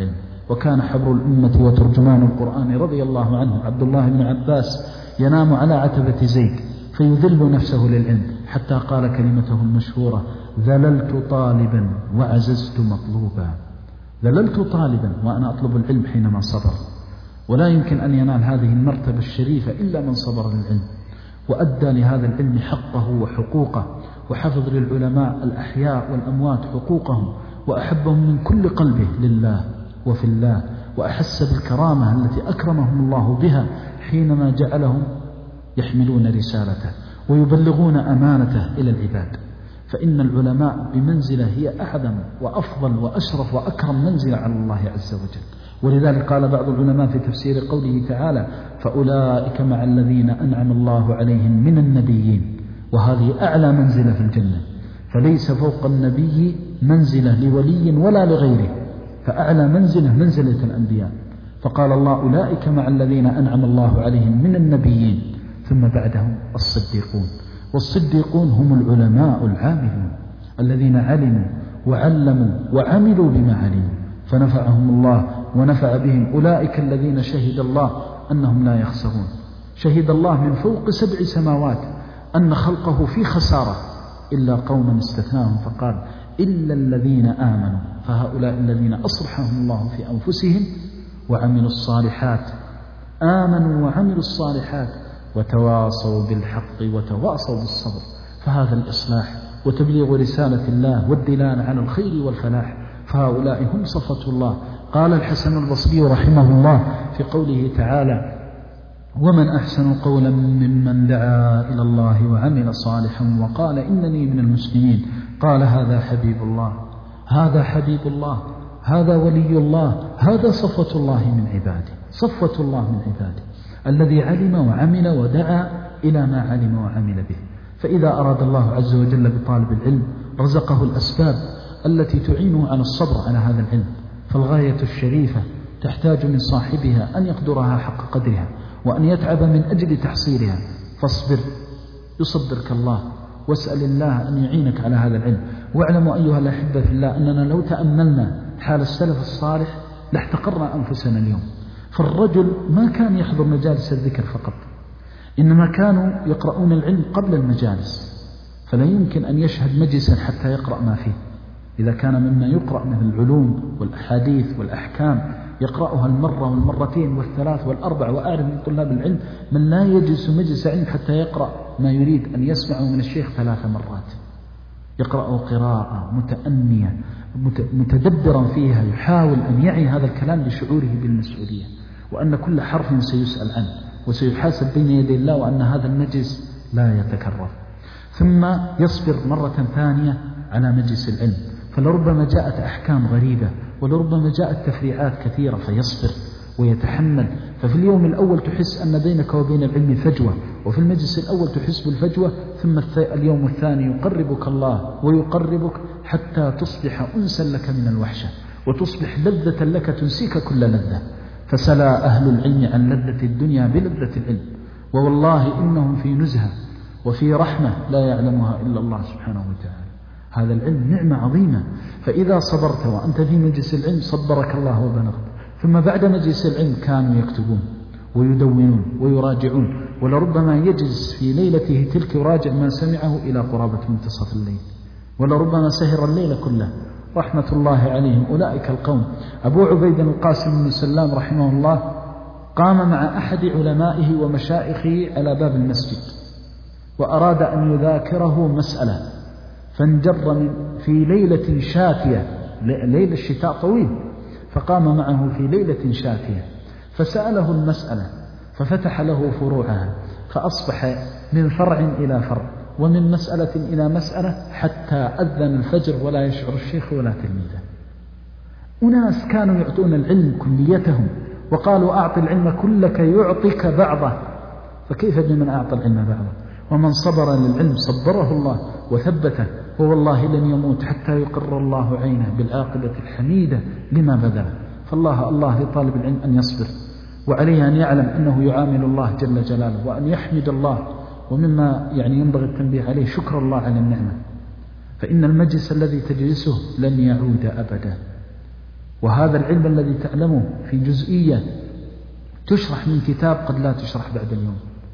[SPEAKER 2] وكان حبر الأمة وترجمان القرآن رضي الله عنه عبد الله بن عباس ينام على عتبة زيد فيذل نفسه للعلم حتى قال كلمته المشهورة: ذللت طالبا وعززت مطلوبا. ذللت طالبا وأنا أطلب العلم حينما صبر، ولا يمكن أن ينال هذه المرتبة الشريفة إلا من صبر للعلم وأدى لهذا العلم حقه وحقوقه، وحفظ للعلماء الأحياء والأموات حقوقهم، وأحبهم من كل قلبه لله وفي الله، وأحس بالكرامة التي أكرمهم الله بها حينما جعلهم يحملون رسالته ويبلغون أمانته إلى العباد. فإن العلماء بمنزلة هي أعظم وأفضل وأشرف وأكرم منزلة على الله عز وجل. ولذلك قال بعض العلماء في تفسير قوله تعالى: فأولئك مع الذين أنعم الله عليهم من النبيين، وهذه أعلى منزلة في الجنة، فليس فوق النبي منزلة لولي ولا لغيره، فأعلى منزلة منزلة الأنبياء. فقال الله: أولئك مع الذين أنعم الله عليهم من النبيين، ثم بعدهم الصديقون. والصديقون هم العلماء العاملون الذين علموا وعلموا وعملوا بما علموا فنفعهم الله ونفع بهم. أولئك الذين شهد الله أنهم لا يخسرون. شهد الله من فوق 7 سماوات أن خلقه في خسارة إلا قوما استثناهم فقال: إلا الذين آمنوا، فهؤلاء الذين أصلحهم الله في أنفسهم وعملوا الصالحات، آمنوا وعملوا الصالحات وتواصوا بالحق وتواصوا بالصبر. فهذا الإصلاح وتبليغ رسالة الله والدلالة على الخير والفلاح، فهؤلاء هم صفة الله. قال الحسن البصري رحمه الله في قوله تعالى: ومن أحسن قولا ممن دعا إلى الله وعمل صالحا وقال إنني من المسلمين. قال: هذا حبيب الله، هذا حبيب الله، هذا ولي الله، هذا صفة الله من عباده، صفة الله من عباده الذي علم وعمل ودعا إلى ما علم وعمل به. فإذا أراد الله عز وجل بطالب العلم رزقه الأسباب التي تعينه على الصبر على هذا العلم. فالغاية الشريفة تحتاج من صاحبها أن يقدرها حق قدرها وأن يتعب من أجل تحصيلها. فاصبر يصبرك الله، واسأل الله أن يعينك على هذا العلم. واعلموا أيها الأحبة في الله أننا لو تأملنا حال السلف الصالح لاحتقرنا أنفسنا اليوم. فالرجل ما كان يحضر مجالس الذكر فقط، إنما كانوا يقرؤون العلم قبل المجالس، فلا يمكن أن يشهد مجلسا حتى يقرأ ما فيه. إذا كان مما يقرأ من العلوم والأحاديث والأحكام يقرأها المرة والمرتين والثلاث والأربع. وأعرف من طلاب العلم من لا يجلس مجلس علم حتى يقرأ ما يريد أن يسمعه من الشيخ 3 مرات، يقرأه قراءة متأنية متدبرا فيها، يحاول أن يعي هذا الكلام لشعوره بالمسؤولية وأن كل حرف سيسأل عنه وسيحاسب بين يدي الله، وأن هذا المجلس لا يتكرر. ثم يصبر مرة ثانية على مجلس العلم، فلربما جاءت أحكام غريبة ولربما جاءت تفريعات كثيرة فيصبر ويتحمل. ففي اليوم الأول تحس أن بينك وبين العلم فجوة، وفي المجلس الأول تحس بالفجوة، ثم اليوم الثاني يقربك الله ويقربك حتى تصبح أنسا لك من الوحشة، وتصبح لذة لك تنسيك كل لذة. فسلا أهل العلم عن لذة الدنيا بلذة العلم، ووالله إنهم في نزهة وفي رحمة لا يعلمها إلا الله سبحانه وتعالى. هذا العلم نعمة عظيمة، فإذا صبرت وأنت في مجلس العلم صبرك الله وبلغت. ثم بعد مجلس العلم كانوا يكتبون ويدونون ويراجعون، ولربما يجلس في ليلته تلك يراجع ما سمعه إلى قرابة منتصف الليل، ولربما سهر الليل كله رحمة الله عليهم. أولئك القوم. أبو عبيد القاسم بن سلام رحمه الله قام مع أحد علمائه ومشائخه على باب المسجد وأراد أن يذاكره مسألة، فانجر في ليلة شاتية، ليلة الشتاء طويل، فقام معه في ليلة شاتية فسأله المسألة ففتح له فروعها، فأصبح من فرع إلى فرع ومن مسألة إلى مسألة حتى أذن الفجر ولا يشعر الشيخ ولا تلميذه. أناس كانوا يعطون العلم كليتهم وقالوا: أعط العلم كلك يعطيك بعضه. فكيف بمن أعطى العلم بعضه؟ ومن صبر للعلم صبره الله وثبته، ووالله لن يموت حتى يقر الله عينه بالعاقبة الحميدة لما بذله. فالله لطالب العلم أن يصبر، وعليه أن يعلم أنه يعامل الله جل جلاله، وأن يحمد الله. ومما ينبغي التنبيه عليه شكر الله على النعمة، فإن المجلس الذي تجلسه لن يعود أبدا، وهذا العلم الذي تعلمه في جزئية تشرح من كتاب قد لا تشرح بعد اليوم،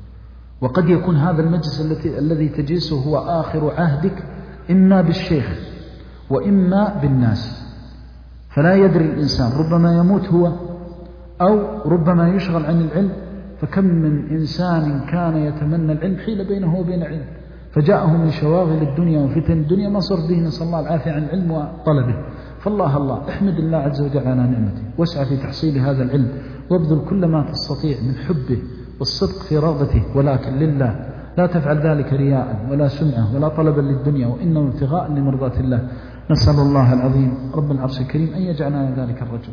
[SPEAKER 2] وقد يكون هذا المجلس الذي تجلسه هو آخر عهدك إما بالشيخ وإما بالناس، فلا يدري الإنسان، ربما يموت هو أو ربما يشغل عن العلم. فكم من إنسان كان يتمنى العلم حيل بينه وبين العلم، فجاءه من شواغل الدنيا وفتن الدنيا ما صر به، نسأل الله العافية عن العلم وطلبه. فالله احمد الله عز وجل على نعمته، واسعى في تحصيل هذا العلم، وابذل كل ما تستطيع من حبه والصدق في رغبته، ولكن لله، لا تفعل ذلك رياء ولا سمعة ولا طلبا للدنيا، وإنه ابتغاء لمرضاة الله. نسأل الله العظيم رب العرش الكريم أن يجعلنا ذلك الرجل.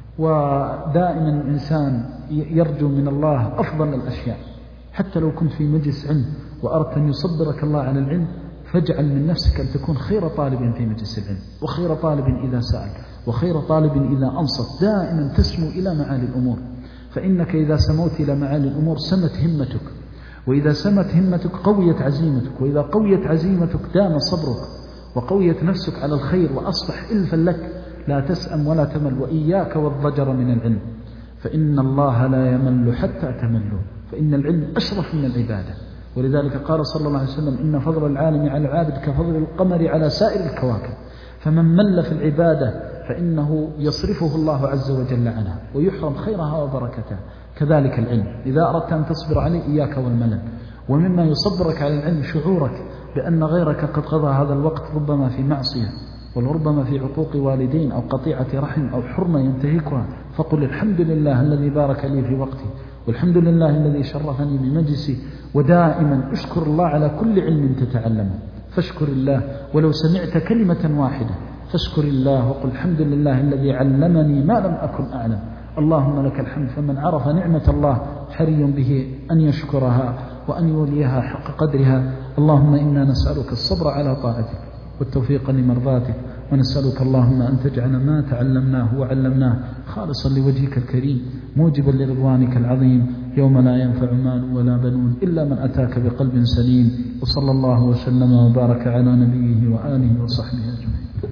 [SPEAKER 2] ودائما الإنسان يرجو من الله أفضل الأشياء، حتى لو كنت في مجلس علم وأردت أن يصبرك الله على العلم، فاجعل من نفسك أن تكون خير طالب في مجلس العلم، وخير طالب إذا سأل، وخير طالب إذا أنصت، دائما تسمو إلى معالي الأمور. فإنك إذا سموت إلى معالي الأمور سمت همتك، وإذا سمت همتك قويت عزيمتك، وإذا قويت عزيمتك دام صبرك، وقويت نفسك على الخير، وأصبح إلفا لك، لا تسأم ولا تمل. وإياك والضجر من العلم، فإن الله لا يمل حتى تملوا، فإن العلم أشرف من العبادة. ولذلك قال صلى الله عليه وسلم: إن فضل العالم على العابد كفضل القمر على سائر الكواكب. فمن مل في العبادة فإنه يصرفه الله عز وجل عنها، ويحرم خيرها وبركتها. كذلك العلم، إذا أردت أن تصبر عليه إياك والملل. ومما يصبرك على العلم شعورك بأن غيرك قد قضى هذا الوقت ربما في معصية، وربما في عقوق والدين أو قطيعة رحم أو حرمة ينتهكها، فقل: الحمد لله الذي بارك لي في وقتي، والحمد لله الذي شرفني بمجلسي. ودائما اشكر الله على كل علم تتعلمه، فاشكر الله ولو سمعت كلمة واحدة، فاشكر الله وقل: الحمد لله الذي علمني ما لم أكن أعلم. اللهم لك الحمد. فمن عرف نعمة الله حري به أن يشكرها وأن يوليها حق قدرها. اللهم إنا نسألك الصبر على طاعتك والتوفيق لمرضاتك، ونسألك اللهم أن تجعل ما تعلمناه وعلمناه خالصا لوجهك الكريم، موجبا لرضوانك العظيم، يوم لا ينفع مال ولا بنون إلا من أتاك بقلب سليم. وصلى الله وسلم وبارك على نبيه وآله وصحبه أجمعين.